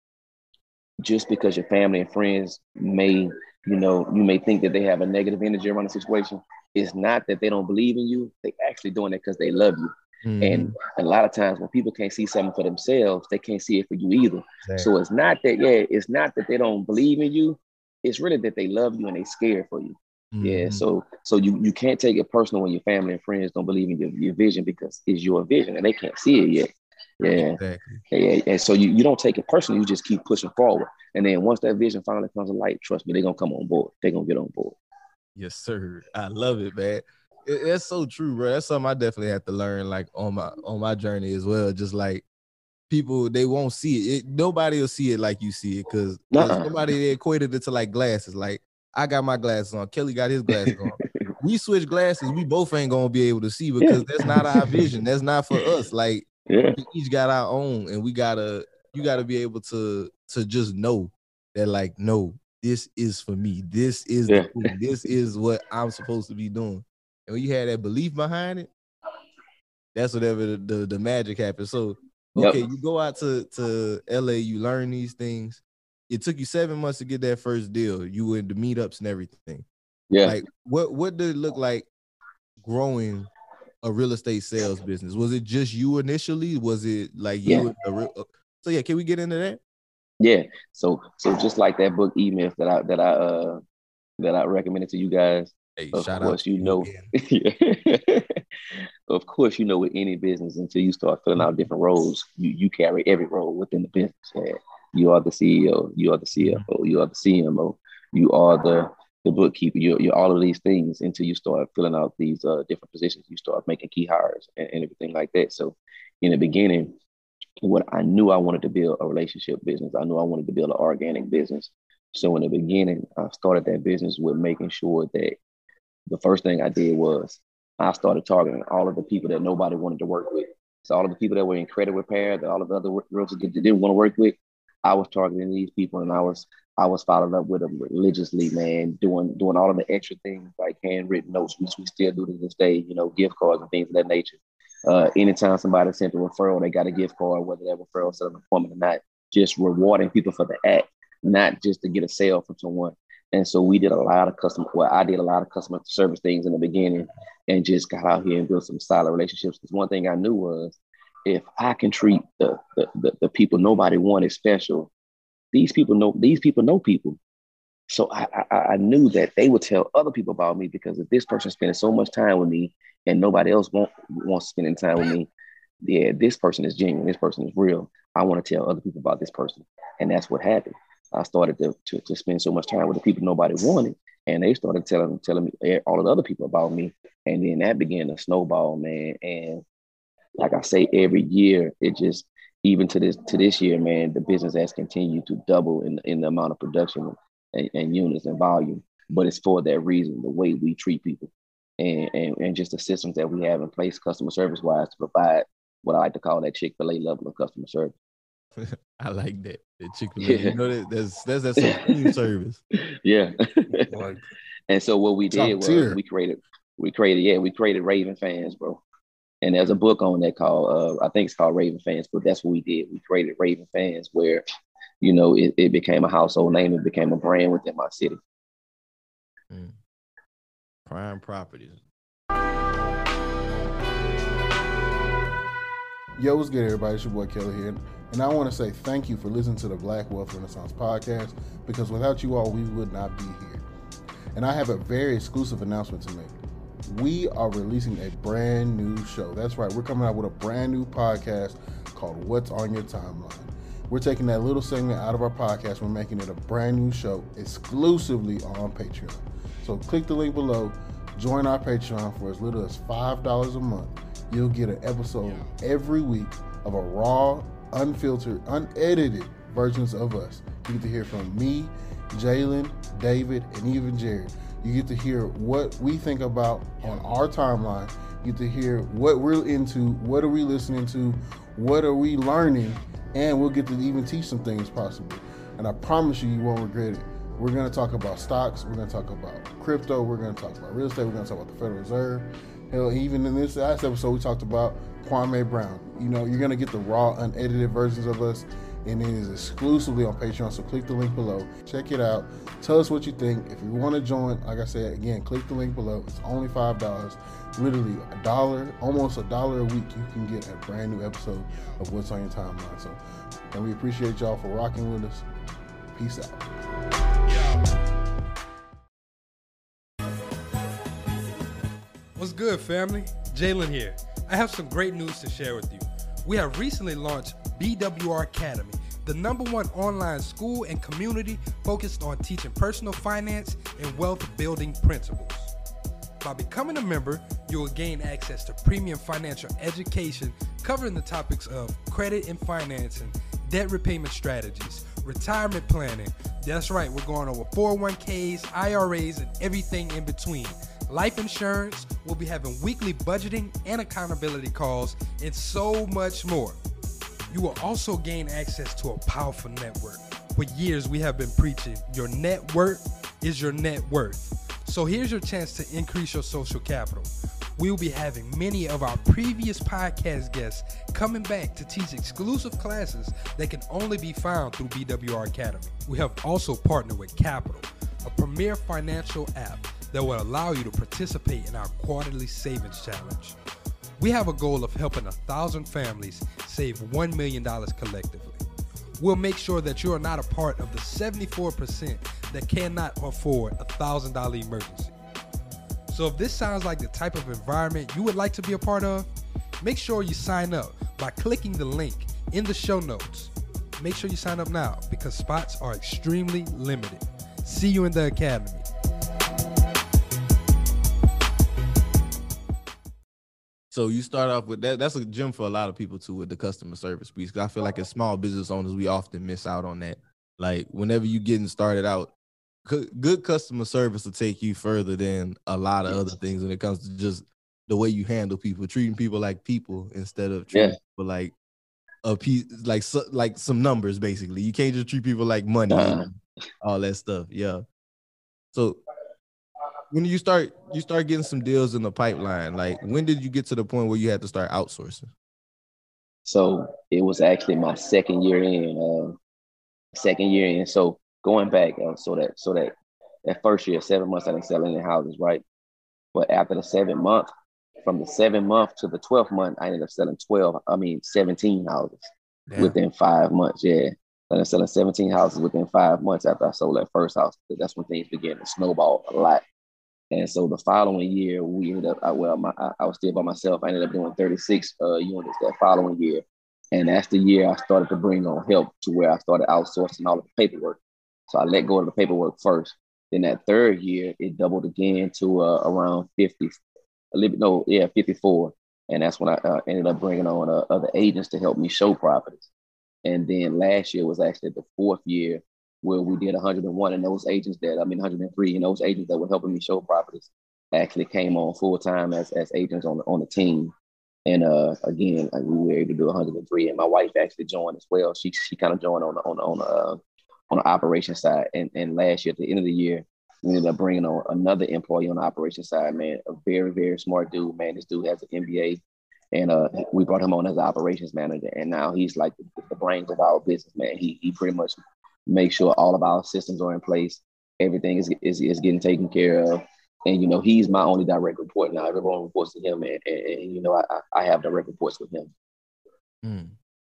just because your family and friends may, you know, you may think that they have a negative energy around the situation, it's not that they don't believe in you. They actually doing it because they love you. Mm-hmm. And a lot of times when people can't see something for themselves, they can't see it for you either. Exactly. So it's not that, yeah, it's not that they don't believe in you. It's really that they love you and they scared for you. Mm-hmm. Yeah. So so you, you can't take it personal when your family and friends don't believe in your, your vision, because it's your vision and they can't see it yet. Yeah. Exactly. Yeah. And so you, you don't take it personally, you just keep pushing forward. And then once that vision finally comes to light, trust me, they're gonna come on board. They're gonna get on board. Yes, sir. I love it, man. It, that's so true, bro. That's something I definitely have to learn, like on my on my journey as well. Just like people, they won't see it. it nobody will see it like you see it, because uh-uh. somebody they equated it to like glasses. Like I got my glasses on, Kelly got his glasses on. We switch glasses, we both ain't gonna be able to see, because yeah. that's not our vision. That's not for us. Like yeah. we each got our own, and we gotta you gotta be able to to just know that, like, no, this is for me. This is yeah. the thing. This is what I'm supposed to be doing. And when you had that belief behind it, that's whatever the, the, the magic happens. So, okay, yep. you go out to, to L A, you learn these things. It took you seven months to get that first deal. You were in the meetups and everything. Yeah. Like, what, what did it look like growing a real estate sales business? Was it just you initially? Was it like you? Yeah. A real, so, yeah, can we get into that? Yeah. So, so just like that book, E-Myth, that I, that I, uh, that I recommended to you guys. Hey, of shout course, out you know, of course, you know, with any business, until you start filling out different roles, you, you carry every role within the business. Yeah. You are the C E O, you are the C F O, you are the C M O, you are the, the bookkeeper, you're, you're all of these things until you start filling out these uh, different positions. You start making key hires and, and everything like that. So in the beginning, what I knew I wanted to build a relationship business. I knew I wanted to build an organic business. So in the beginning, I started that business with making sure that the first thing I did was I started targeting all of the people that nobody wanted to work with. So all of the people that were in credit repair, that all of the other realtors that didn't want to work with, I was targeting these people, and I was I was following up with them religiously, man, doing doing all of the extra things like handwritten notes, which we still do to this day, you know, gift cards and things of that nature. Uh, anytime somebody sent a referral, they got a gift card, whether that referral set an appointment or not, just rewarding people for the act, not just to get a sale from someone. And so we did a lot of customer, well, I did a lot of customer service things in the beginning and just got out here and built some solid relationships. Because one thing I knew was, if I can treat the, the, the, the people nobody wanted special, these people know, these people know people. So I, I, I knew that they would tell other people about me, because if this person spending so much time with me and nobody else won't, wants spending time with me, yeah, this person is genuine, this person is real. I want to tell other people about this person. And that's what happened. I started to, to, to spend so much time with the people nobody wanted, and they started telling telling me all of the other people about me, and then that began to snowball, man. And like I say, every year, it just, even to this to this year, man, the business has continued to double in in the amount of production and, and units and volume. But it's for that reason, the way we treat people, and and, and just the systems that we have in place, customer service wise, to provide what I like to call that Chick-fil-A level of customer service. I like that. The Chick-fil-A. Yeah. You know, that, that's that's that's a service. Yeah. And so what we did was we created, we created, yeah, we created Raven Fans, bro. And there's a book on that called, uh, I think it's called Raven Fans, but that's what we did. We created Raven Fans, where, you know, it, it became a household name. It became a brand within my city. Mm. Prime Properties. Yo, what's good, everybody? It's your boy Kelly here. And I want to say thank you for listening to the Black Wealth Renaissance podcast, because without you all, we would not be here. And I have a very exclusive announcement to make. We are releasing a brand new show. That's right. We're coming out with a brand new podcast called What's on Your Timeline. We're taking that little segment out of our podcast. We're making it a brand new show exclusively on Patreon. So click the link below. Join our Patreon for as little as five dollars a month. You'll get an episode every week of a raw, unfiltered, unedited versions of us. You get to hear from me, Jalen, David, and even Jared. You get to hear what we think about on our timeline. You get to hear what we're into, what are we listening to, what are we learning, and we'll get to even teach some things possibly. And I promise you, you won't regret it. We're going to talk about stocks. We're going to talk about crypto. We're going to talk about real estate. We're going to talk about the Federal Reserve. Hell, even in this last episode, we talked about Kwame Brown. You know, you're going to get the raw, unedited versions of us, and it is exclusively on Patreon. So click the link below. Check it out. Tell us what you think. If you want to join, like I said, again, click the link below. It's only five dollars. Literally a dollar, almost a dollar a week, you can get a brand new episode of What's on Your Timeline. So, and we appreciate y'all for rocking with us. Peace out. What's good, family? Jalen here. I have some great news to share with you. We have recently launched B W R Academy, the number one online school and community focused on teaching personal finance and wealth building principles. By becoming a member, you will gain access to premium financial education covering the topics of credit and financing, debt repayment strategies, retirement planning. That's right, we're going over four oh one k's, I R As, and everything in between. Life insurance, we'll be having weekly budgeting and accountability calls, and so much more. You will also gain access to a powerful network. For years, we have been preaching, your net worth is your net worth. So here's your chance to increase your social capital. We'll be having many of our previous podcast guests coming back to teach exclusive classes that can only be found through B W R Academy. We have also partnered with Capital, a premier financial app that will allow you to participate in our quarterly savings challenge. We have a goal of helping a thousand families save one million dollars collectively. We'll make sure that you are not a part of the seventy-four percent that cannot afford a one thousand dollars emergency. So if this sounds like the type of environment you would like to be a part of, make sure you sign up by clicking the link in the show notes. Make sure you sign up now because spots are extremely limited. See you in the academy. So you start off with that. That's a gem for a lot of people too, with the customer service piece. Cause I feel like as small business owners, we often miss out on that. Like whenever you getting started out, good customer service will take you further than a lot of other things when it comes to just the way you handle people, treating people like people instead of treating yeah. people like a piece, like like some numbers. Basically, you can't just treat people like money, uh-huh. and all that stuff. Yeah. So when you start you start getting some deals in the pipeline, like when did you get to the point where you had to start outsourcing? So it was actually my second year in, uh, second year in. So going back, uh, so that so that that first year, seven months, I didn't sell any houses, right? But after the seventh month, from the seventh month to the twelfth month, I ended up selling twelve. I mean, seventeen houses Damn. within five months. Yeah, I ended up selling seventeen houses within five months after I sold that first house. That's when things began to snowball a lot. And so the following year, we ended up, I, well, my, I, I was still by myself. I ended up doing thirty-six uh, units that following year. And that's the year I started to bring on help to where I started outsourcing all of the paperwork. So I let go of the paperwork first. Then that third year, it doubled again to uh, around fifty, a little bit, no, yeah, fifty-four. And that's when I uh, ended up bringing on uh, other agents to help me show properties. And then last year was actually the fourth year where we did one hundred and one, and those agents that, I mean, one hundred and three, and those agents that were helping me show properties actually came on full time as, as agents on the, on the team. And uh, again, like we were able to do one hundred and three, and my wife actually joined as well. She she kind of joined on the on the, on the, uh, on the operation side. And and last year, at the end of the year, we ended up bringing on another employee on the operation side, man, a very, very smart dude, man. This dude has an M B A, and uh, we brought him on as an operations manager. And now he's like the, the brains of our business, man. He he pretty much makes sure all of our systems are in place. Everything is, is, is getting taken care of. And, you know, he's my only direct report now. Everyone reports to him, and, and, and you know, I, I have direct reports with him. Mm.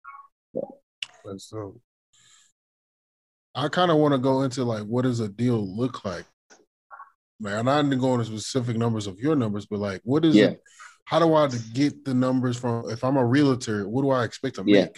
Yeah. So I kind of want to go into, like, what does a deal look like? Now, I'm not going to go into specific numbers of your numbers, but like, what is Yeah. it? How do I get the numbers from? If I'm a realtor, what do I expect to Yeah. make?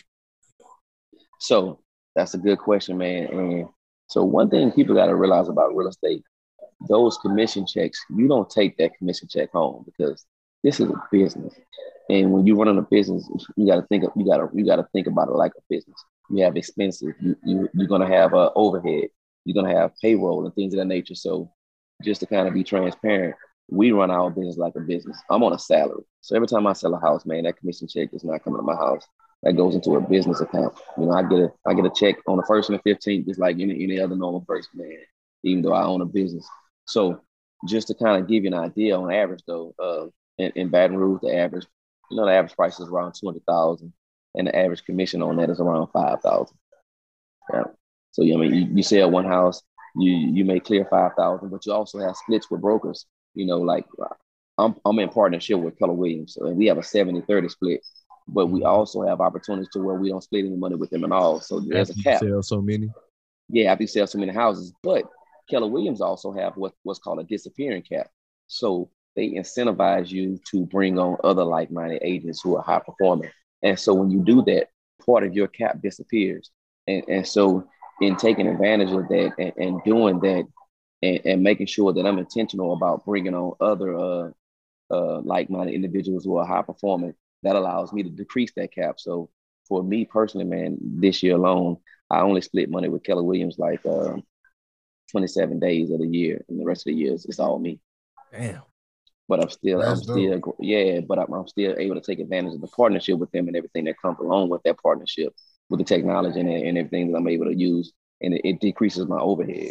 So that's a good question, man. And so one thing people got to realize about real estate, those commission checks, you don't take that commission check home because this is a business. And when you run on a business, you got to think of, you got to you got to think about it like a business. You have expenses. You, you you're gonna have a overhead. You're gonna have payroll and things of that nature. So just to kind of be transparent, we run our business like a business. I'm on a salary, so every time I sell a house, man, that commission check is not coming to my house. That goes into a business account. You know, I get a I get a check on the first and the fifteenth, just like any any other normal person, man. Even though I own a business. So just to kind of give you an idea, on average though, uh, in, in Baton Rouge, the average, you know, the average price is around two hundred thousand, and the average commission on that is around five thousand. Yeah. So I mean, you, you sell one house, you you may clear five thousand, but you also have splits with brokers. You know, like I'm I'm in partnership with Keller Williams, so we have a seventy thirty split, but we also have opportunities to where we don't split any money with them at all. So there's After a cap. you sell so many. Yeah, after you sell so many houses, but Keller Williams also have what, what's called a disappearing cap. So they incentivize you to bring on other like-minded agents who are high performing. And so when you do that, part of your cap disappears. And, and so in taking advantage of that and, and doing that and, and making sure that I'm intentional about bringing on other uh, uh, like-minded individuals who are high performing, that allows me to decrease that cap. So for me personally, man, this year alone, I only split money with Keller Williams like uh, twenty-seven days of the year, and the rest of the years it's all me. Damn. But I'm still, That's I'm still, dope. yeah. But I'm, I'm still able to take advantage of the partnership with them and everything that comes along with that partnership, with the technology and, and everything that I'm able to use, and it, it decreases my overhead.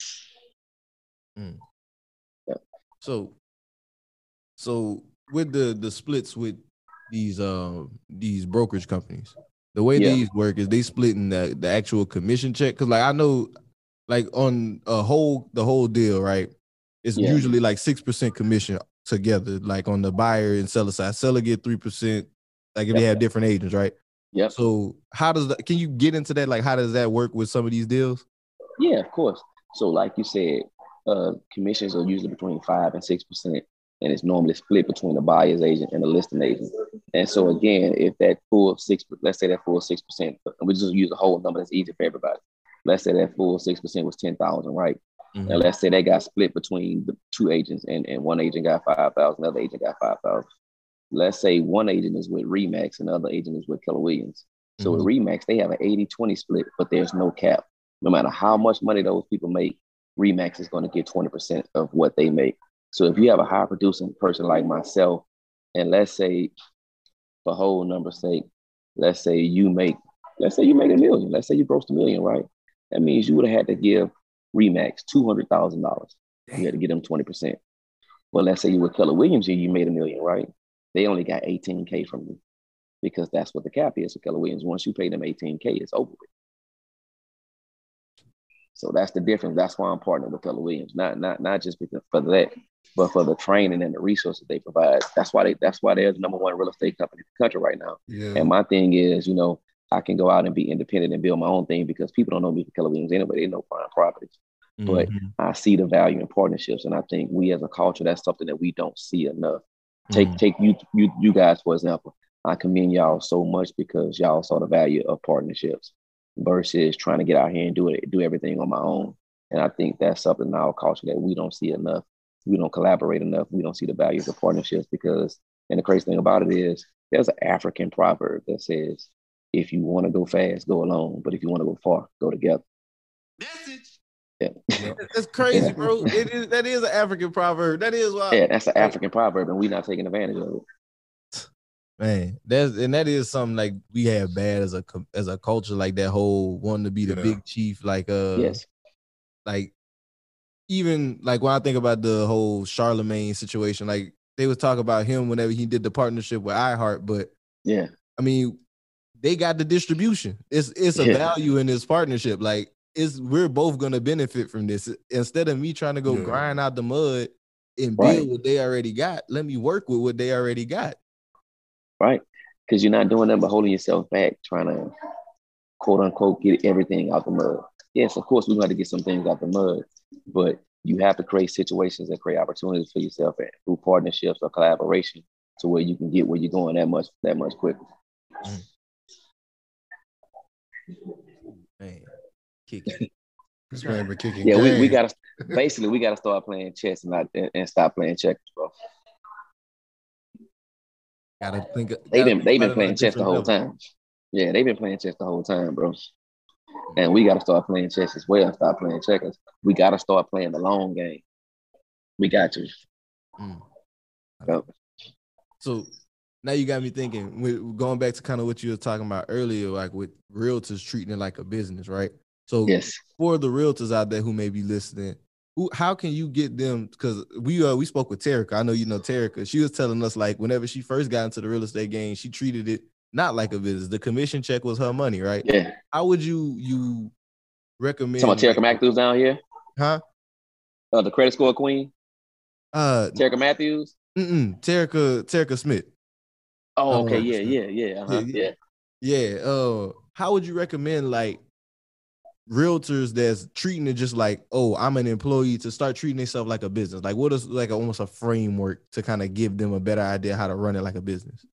Mm. Yeah. So, so with the the splits with these uh these brokerage companies, the way Yeah. these work is they splitting the the actual commission check. Cause like I know, like on a whole the whole deal, right? It's Yeah. usually like six percent commission together. Like on the buyer and seller side, seller get three percent. Like if they Yep. have different agents, right? Yep. So how does that? Can you get into that? Like how does that work with some of these deals? Yeah, of course. So like you said, uh, commissions are usually between five and six percent, and it's normally split between the buyer's agent and the listing agent. And so again, if that full six, let's say that full six percent, we just use a whole number that's easy for everybody. Let's say that full six percent was ten thousand, right? Mhm. And let's say they got split between the two agents, and, and one agent got five thousand, another agent got five thousand. Let's say one agent is with Remax and the other agent is with Keller Williams. So with Remax, they have an eighty twenty split, but there's no cap. No matter how much money those people make, Remax is going to get twenty percent of what they make. So if you have a high producing person like myself, and let's say, for whole number's sake, let's say you make, let's say you make a million, let's say you grossed a million, right? That means you would have had to give Remax two hundred thousand dollars. You had to give them twenty percent. Well, let's say you were Keller Williams and you made a million, right? They only got eighteen K from you because that's what the cap is for Keller Williams. Once you pay them eighteen K, it's over with. So that's the difference. That's why I'm partnering with Keller Williams, not not not just because for that, but for the training and the resources they provide. That's why they that's why they're the number one real estate company in the country right now. Yeah. And my thing is, you know, I can go out and be independent and build my own thing because people don't know me for Keller Williams anyway. They know Prime Properties. But Mhm. I see the value in partnerships, and I think we as a culture, that's something that we don't see enough. Take Mhm. take you you you guys for example. I commend y'all so much because y'all saw the value of partnerships versus trying to get out here and do it do everything on my own. And I think that's something in our culture that we don't see enough. We don't collaborate enough. We don't see the value of the partnerships because, and the crazy thing about it is, there's an African proverb that says, "If you want to go fast, go alone. But if you want to go far, go together." Yeah. That's crazy, Yeah. bro. It is that is an African proverb. That is why. Yeah, that's an African proverb, and we're not taking advantage of it. Man, that's and that is something like we have bad as a com- as a culture, like that whole wanting to be the Yeah. big chief, like uh, Yes. like even like when I think about the whole Charlemagne situation, like they would talk about him whenever he did the partnership with iHeart, but Yeah. I mean, they got the distribution. It's it's a Yeah. value in this partnership. Like it's we're both gonna benefit from this. Instead of me trying to go Yeah. grind out the mud and Right. build what they already got, let me work with what they already got. Right? Because you're not doing that but holding yourself back, trying to quote unquote get everything out the mud. Yes, of course, we're going to get some things out the mud, but you have to create situations and create opportunities for yourself through partnerships or collaboration to where you can get where you're going that much that much quicker. Mm. Man, kicking. This man been kicking. Yeah, we, we game. gotta basically we gotta start playing chess and not and, and stop playing checkers, bro. Gotta think. Gotta They've been think they've about been it playing on a chess the different whole level. time. Yeah, they've been playing chess the whole time, bro. And we gotta start playing chess as well. Stop playing checkers. We gotta start playing the long game. We got to. Mm. Yep. So now you got me thinking. With, going back to kind of what you were talking about earlier, like with realtors treating it like a business, right? So yes, for the realtors out there who may be listening, who how can you get them? Because we uh we spoke with Terica. I know you know Terica. She was telling us like whenever she first got into the real estate game, she treated it not like a business. The commission check was her money, right? Yeah. How would you you recommend? Some of Terica Matthews down here, huh? Uh, the credit score queen. Uh, Terica Matthews. Mm-mm. Terica Terica Smith. Oh, okay. Uh, Yeah, yeah, yeah. Uh-huh. yeah, yeah. Yeah. Uh, how would you recommend like realtors that's treating it just like, oh, I'm an employee, to start treating themselves like a business? Like, what is like almost a framework to kind of give them a better idea how to run it like a business?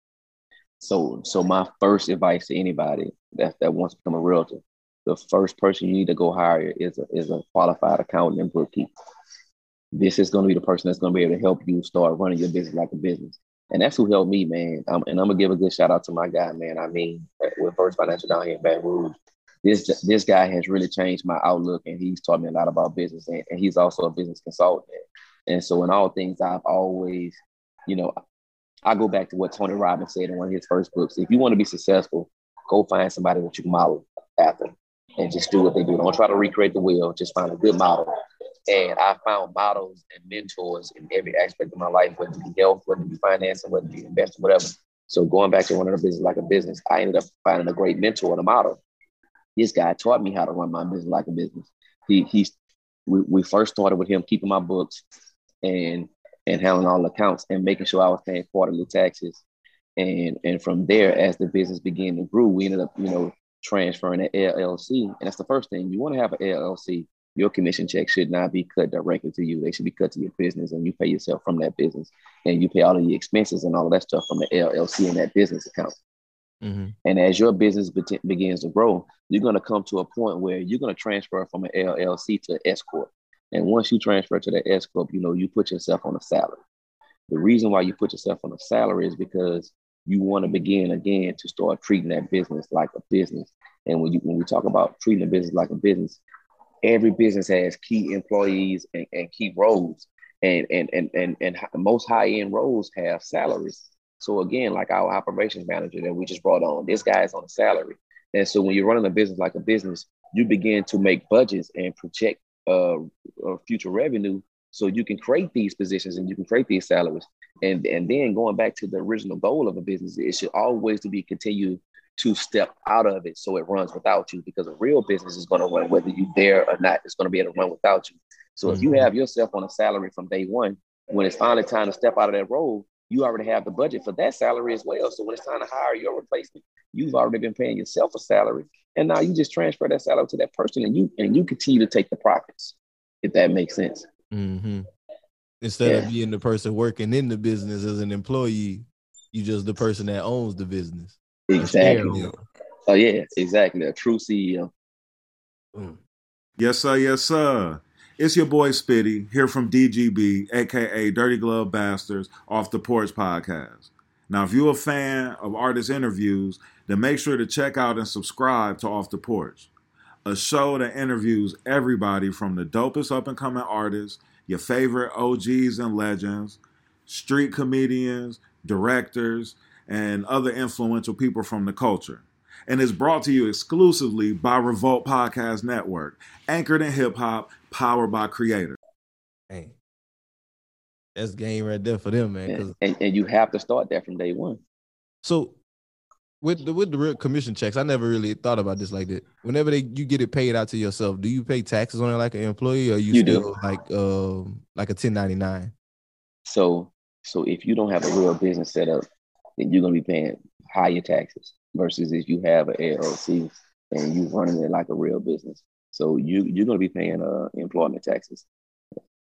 So, so my first advice to anybody that that wants to become a realtor, the first person you need to go hire is a is a qualified accountant and bookkeeper. This is going to be the person that's going to be able to help you start running your business like a business. And that's who helped me, man. Um, and I'm going to give a good shout out to my guy, man. I mean, with First Financial down here in Baton Rouge, this, this guy has really changed my outlook, and he's taught me a lot about business. And, and he's also a business consultant. And so in all things, I've always, you know, I go back to what Tony Robbins said in one of his first books. If you want to be successful, go find somebody that you can model after and just do what they do. Don't try to recreate the wheel. Just find a good model. And I found models and mentors in every aspect of my life, whether it be health, whether it be financing, whether it be investing, whatever. So going back to running a business like a business, I ended up finding a great mentor and a model. This guy taught me how to run my business like a business. He he's we, we first started with him keeping my books and and handling all the accounts and making sure I was paying quarterly taxes. And and from there, as the business began to grow, we ended up, you know, transferring an L L C. And that's the first thing. You want to have an L L C. Your commission check should not be cut directly to you. They should be cut to your business, and you pay yourself from that business. And you pay all of the expenses and all of that stuff from the L L C in that business account. Mm-hmm. And as your business be- begins to grow, you're going to come to a point where you're going to transfer from an L L C to an S Corp. And once you transfer to the S Corp, you know, you put yourself on a salary. The reason why you put yourself on a salary is because you want to begin again to start treating that business like a business. And when you when we talk about treating a business like a business, every business has key employees and, and key roles, and, and, and, and, and most high-end roles have salaries. So again, like our operations manager that we just brought on, this guy is on a salary. And so when you're running a business like a business, you begin to make budgets and project uh, uh, future revenue so you can create these positions and you can create these salaries. And, and then going back to the original goal of a business, it should always to be continue to step out of it so it runs without you, because a real business is going to run whether you're there or not. It's going to be able to run without you. So mm-hmm. if you have yourself on a salary from day one, when it's finally time to step out of that role, you already have the budget for that salary as well. So when it's time to hire your replacement, you've already been paying yourself a salary, and now you just transfer that salary to that person, and you and you continue to take the profits, if that makes sense. Mm-hmm. Instead yeah. of being the person working in the business as an employee, you just the person that owns the business. Exactly. Oh yeah, exactly. A true C E O. Mm. Yes, sir. Yes, sir. It's your boy Spitty here from D G B, aka Dirty Glove Bastards, Off the Porch Podcast. Now, if you're a fan of artist interviews, then make sure to check out and subscribe to Off the Porch, a show that interviews everybody from the dopest up-and-coming artists, your favorite O Gs and legends, street comedians, directors, and other influential people from the culture. And it's brought to you exclusively by Revolt Podcast Network, anchored in hip-hop, powered by creators. Hey, that's game right there for them, man. And, and, and you have to start that from day one. So with the with the real commission checks, I never really thought about this like that. Whenever they you get it paid out to yourself, do you pay taxes on it like an employee, or you, you still do. like um like a ten ninety-nine? So so if you don't have a real business set up, then you're gonna be paying higher taxes versus if you have an L L C and you running it like a real business. So you you're gonna be paying uh employment taxes.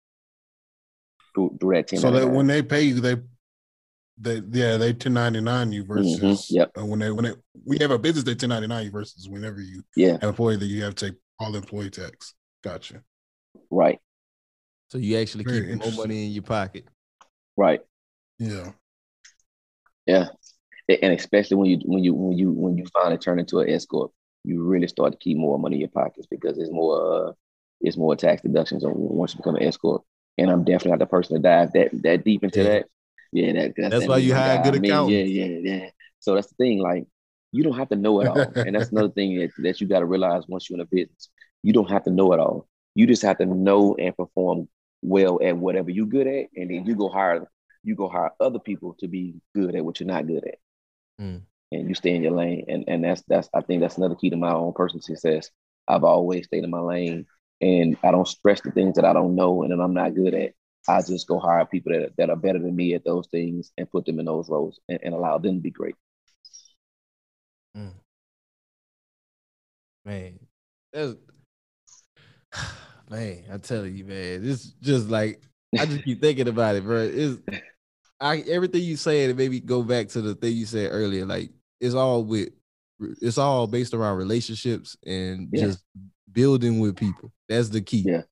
through, through that ten So ninety-nine. that when they pay you, they they yeah they ten ninety-nine you versus mm-hmm. yep. uh, when they when they we have a business they ten ninety-nine you versus whenever you yeah. have an employee that you have to take all employee tax. Gotcha. Right. So you actually Very keep more money in your pocket. Right. Yeah. Yeah. And especially when you when you when you when you finally turn into an escort, you really start to keep more money in your pockets because there's more uh, it's more tax deductions on once you become an escort. And I'm definitely not the person to dive that that deep into yeah. that. Yeah, that, that's, that's that why you hire good I mean, accountants. Yeah, yeah, yeah. So that's the thing. Like, you don't have to know it all, and that's another thing that, that you got to realize once you're in a business. You don't have to know it all. You just have to know and perform well at whatever you're good at, and then you go hire you go hire other people to be good at what you're not good at. Mm. And you stay in your lane. And and that's that's I think that's another key to my own personal success. I've always stayed in my lane, and I don't stress the things that I don't know and that I'm not good at. I just go hire people that, that are better than me at those things and put them in those roles and, and allow them to be great. Mm. Man, that's man, I tell you, man, it's just like I just keep thinking about it, bro. It's I everything you say, it made me go back to the thing you said earlier. Like it's all with, it's all based around relationships and yeah. just building with people. That's the key. Yeah,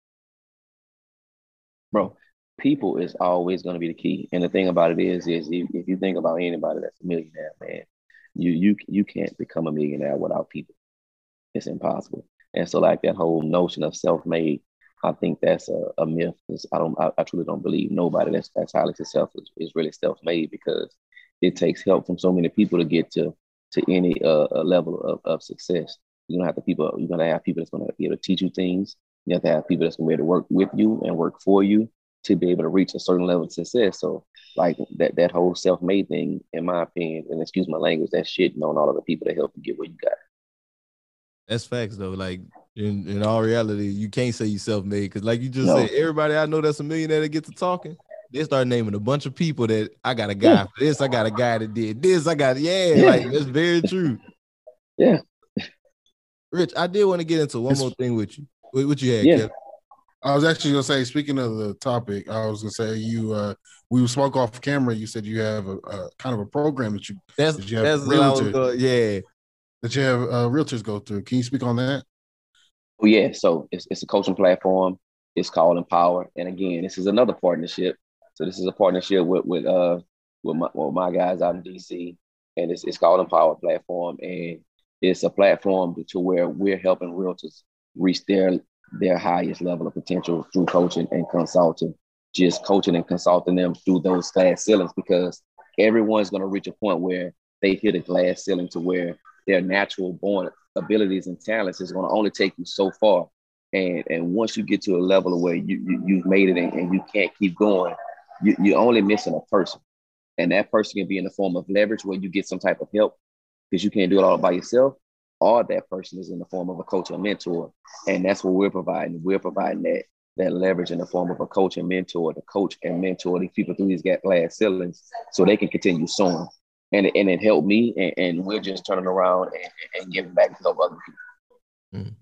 bro. People is always going to be the key. And the thing about it is, is if, if you think about anybody that's a millionaire, man, you you you can't become a millionaire without people. It's impossible. And so, like that whole notion of self-made, I think that's a, a myth. I don't, I, I truly don't believe nobody that's that's highly successful is, is really self-made because it takes help from so many people to get to to any uh, level of, of success. You're gonna have to people. You're gonna have people that's gonna be able to teach you things. You have to have people that's gonna be able to work with you and work for you to be able to reach a certain level of success. So, like that that whole self-made thing, in my opinion, and excuse my language, that's shitting on all of the people that help you get where you got. That's facts though. Like in, in all reality, you can't say you self-made because, like you just No. said, everybody I know that's a millionaire that gets to talking, they start naming a bunch of people that I got a guy yeah. for this, I got a guy that did this, I got yeah, yeah. like that's very true. Yeah. Rich, I did want to get into one It's, more thing with you. What, what you had, yeah. Kevin? I was actually gonna say, speaking of the topic, I was gonna say you uh we spoke off camera. You said you have a, a kind of a program that you that's that you have that's what I was going, yeah that you have uh, realtors go through. Can you speak on that? Oh yeah, so it's it's a coaching platform. It's called Empower, and again, this is another partnership. So this is a partnership with with uh with my with my guys out in D C, and it's it's called Empower Platform, and it's a platform to where we're helping realtors reach their their highest level of potential through coaching and consulting, just coaching and consulting them through those glass ceilings, because everyone's going to reach a point where they hit a glass ceiling to where their natural born abilities and talents is going to only take you so far. And and once you get to a level of where you, you, you've made it and, and you can't keep going, you, you're only missing a person. And that person can be in the form of leverage where you get some type of help because you can't do it all by yourself. Or that person is in the form of a coach or mentor. And that's what we're providing. We're providing that that leverage in the form of a coach and mentor to coach and mentor these people through these glass ceilings so they can continue soaring. And, and it helped me, and, and we're just turning around and, and giving back to help other people. Mm.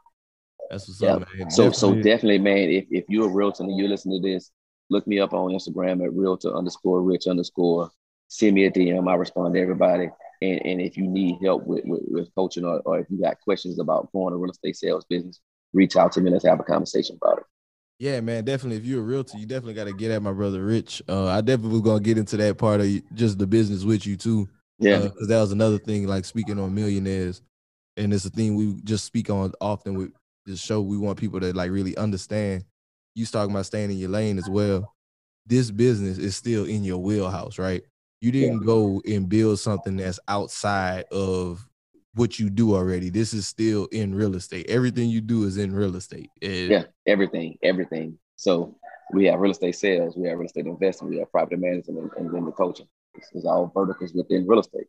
That's what's yeah. up, man. So, definitely. so definitely, man, if, if you're a realtor and you listen to this, look me up on Instagram at realtor underscore rich underscore. Send me a D M. I respond to everybody. And, and if you need help with, with, with coaching or, or if you got questions about growing a real estate sales business, reach out to me. Let's have a conversation about it. Yeah, man, definitely. If you're a realtor, you definitely got to get at my brother Rich. Uh, I definitely was going to get into that part of just the business with you too. Yeah. Because uh, that was another thing, like speaking on millionaires. And it's a thing we just speak on often with this show. We want people to like really understand. You talking about staying in your lane as well. This business is still in your wheelhouse, right? You didn't yeah. go and build something that's outside of what you do already. This is still in real estate. Everything you do is in real estate. It, yeah, everything, everything. So we have real estate sales, we have real estate investing, we have property management, and, and then the coaching. This is all verticals within real estate.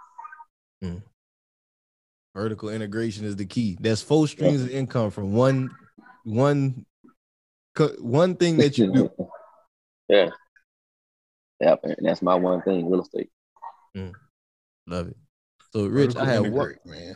Mm. Vertical integration is the key. That's four streams yeah. of income from one, one, one thing that you do. yeah. Yeah, and that's my one thing, real estate. Mm. Love it. So, Rich, I have one, man.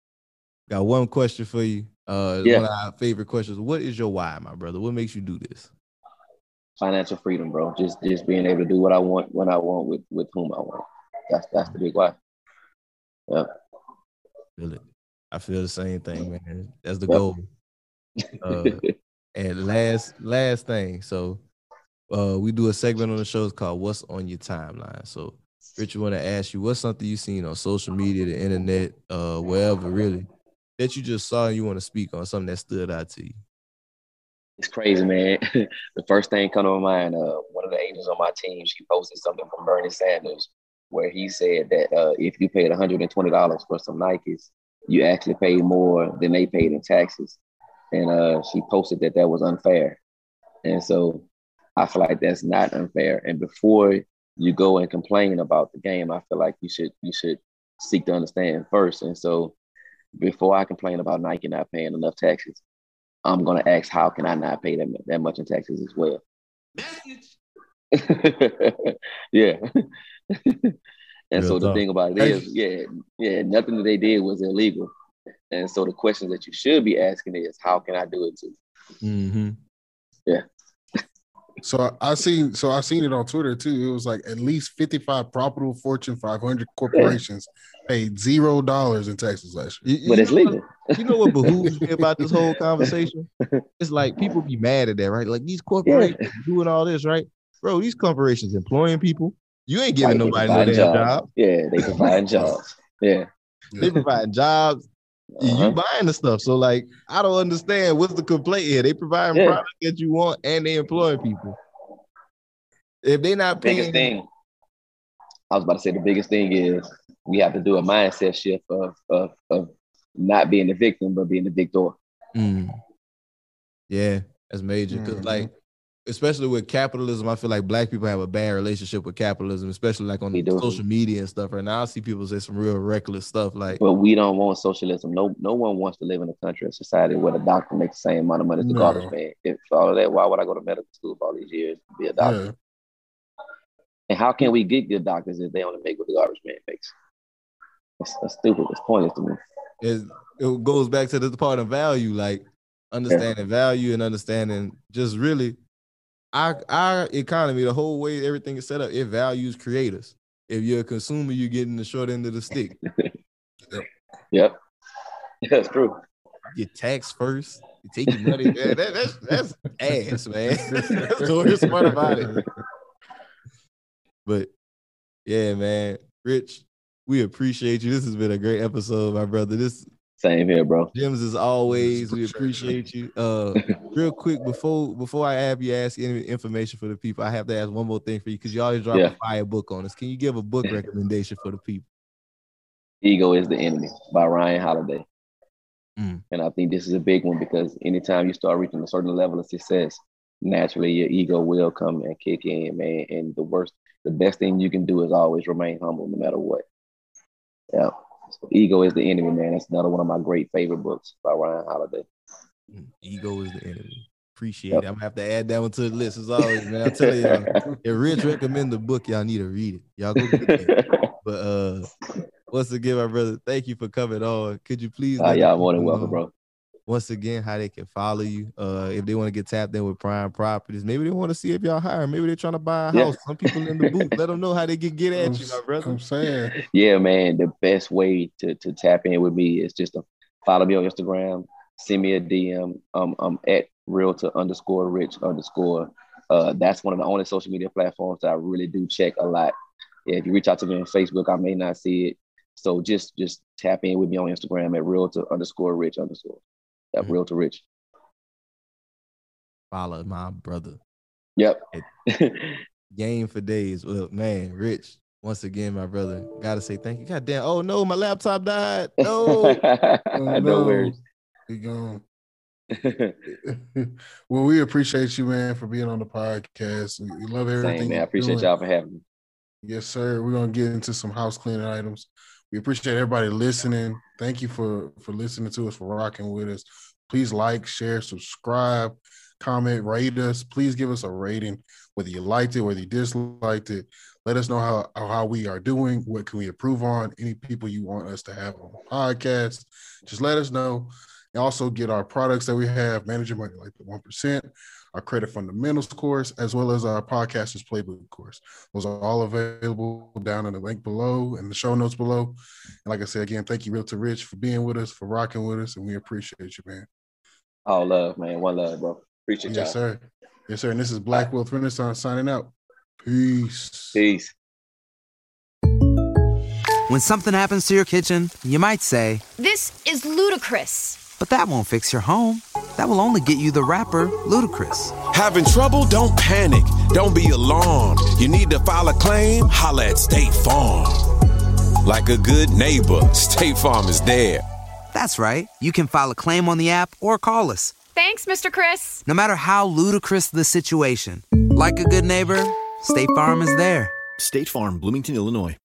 Got one question for you. Uh, yeah. One of our favorite questions. What is your why, my brother? What makes you do this? financial freedom, bro. Just just being able to do what I want when I want with with whom I want. That's that's the big why. Yeah. Feel it. I feel the same thing, man. That's the Yep. goal. Uh, and last last thing, so uh, we do a segment on the show called "What's on Your Timeline." So, Richard, want to ask you, what's something you seen on social media, the internet, uh, wherever, really, that you just saw and you want to speak on, something that stood out to you? It's crazy, man. The first thing come to my mind, uh, one of the agents on my team, she posted something from Bernie Sanders where he said that uh, if you paid one hundred twenty dollars for some Nikes, you actually paid more than they paid in taxes. And uh, she posted that that was unfair. And so I feel like that's not unfair. And before you go and complain about the game, I feel like you should you should seek to understand first. And so before I complain about Nike not paying enough taxes, I'm going to ask, how can I not pay that, that much in taxes as well? Yeah. And Real so the talk. thing about it is, yeah, yeah, nothing that they did was illegal. And so the questions that you should be asking is, how can I do it too? Mm-hmm. Yeah. So I seen, so I seen it on Twitter too. It was like at least fifty-five profitable Fortune five hundred corporations paid zero dollars in taxes last year. You- you know what- You know what behooves me about this whole conversation? It's like people be mad at that, right? Like these corporations doing all this, right? Bro, these corporations employing people. You ain't giving Right, they nobody no damn provide job. jobs. Yeah, they provide jobs. Yeah. They provide jobs. Uh-huh. You buying the stuff. So like, I don't understand what's the complaint here. They providing Yeah. product that you want and they employing people. If they not Biggest paying, thing, I was about to say the biggest thing is we have to do a mindset shift of of, of not being the victim, but being the victor. Mm. Yeah, that's major. Because Mhm. like, especially with capitalism, I feel like black people have a bad relationship with capitalism, especially like on We do. social media and stuff. Right now, I see people say some real reckless stuff. Like, But we don't want socialism. No, no one wants to live in a country or society where the doctor makes the same amount of money as the No. garbage man. If for all of that, why would I go to medical school for all these years to be a doctor? Yeah. And how can we get good doctors if they only make what the garbage man makes? That's, that's stupid. It's pointless to me. it, it goes back to the part of value, like understanding value and understanding just really our our economy, the whole way everything is set up, it values creators. If you're a consumer, you're getting the short end of the stick. Yep. That's true. You tax first, you take your money. Yeah, that, that's that's ass, man. That's the worst part about it. But yeah, man, Rich, we appreciate you. This has been a great episode, my brother. This Same here, bro. Gems as always. We appreciate you. Uh, real quick before before I have you ask any information for the people, I have to ask one more thing for you because you always drop Yeah. a fire book on us. Can you give a book recommendation for the people? Ego is the Enemy by Ryan Holiday. Mm. And I think this is a big one because anytime you start reaching a certain level of success, naturally your ego will come and kick in, man. And the worst, the best thing you can do is always remain humble no matter what. Yeah. So Ego is the Enemy, man. That's another one of my great favorite books by Ryan Holiday. Ego is the enemy. Appreciate Yep. it. I'm gonna have to add that one to the list as always, man. I tell you, if Rich recommend the book, y'all need to read it. Y'all go get it. But uh, once again, my brother, thank you for coming on. Could you please? Uh, let the y'all more than people welcome, know bro. Once again, how they can follow you, uh, if they want to get tapped in with Prime Properties, maybe they want to see if y'all hire. Maybe they're trying to buy a Yeah. house. Some people in the booth. Let them know how they can get at you, my brother. I'm saying. Yeah, man. The best way to, to tap in with me is just to follow me on Instagram, send me a D M. Um, I'm at realtor underscore rich underscore. Uh, that's one of the only social media platforms that I really do check a lot. Yeah, if you reach out to me on Facebook, I may not see it. So just just tap in with me on Instagram at realtor underscore rich underscore. At Mm-hmm. realtor rich. Follow my brother. Yep. Game for days. Well, man, Rich, once again, my brother, gotta say thank you. God damn. Oh no, my laptop died. No. Oh, No worries. We gone. Well, we appreciate you, man, for being on the podcast. We we love everything. Same, man. I you're appreciate doing. y'all for having me. Yes, sir. We're gonna get into some house cleaning items. We appreciate everybody listening. Thank you for for listening to us, for rocking with us. Please like, share, subscribe, comment, rate us. Please give us a rating, whether you liked it, whether you disliked it. Let us know how, how we are doing. What can we improve on? Any people you want us to have on the podcast, just let us know. And also get our products that we have, Manage Your Money Like the one percent, our credit fundamentals course, as well as our podcasters playbook course. Those are all available down in the link below and the show notes below. And like I said, again, thank you, Realtor Rich, for being with us, for rocking with us, and we appreciate you, man. All love, man. One love, bro. Appreciate yes, y'all. Yes, sir. Yes, sir. And this is Black Wealth Renaissance signing out. Peace. Peace. When something happens to your kitchen, you might say, "This is ludicrous." But that won't fix your home. That will only get you the rapper, Ludacris. Having trouble? Don't panic. Don't be alarmed. You need to file a claim? Holla at State Farm. Like a good neighbor, State Farm is there. That's right. You can file a claim on the app or call us. Thanks, Mister Chris. No matter how ludicrous the situation, like a good neighbor, State Farm is there. State Farm, Bloomington, Illinois.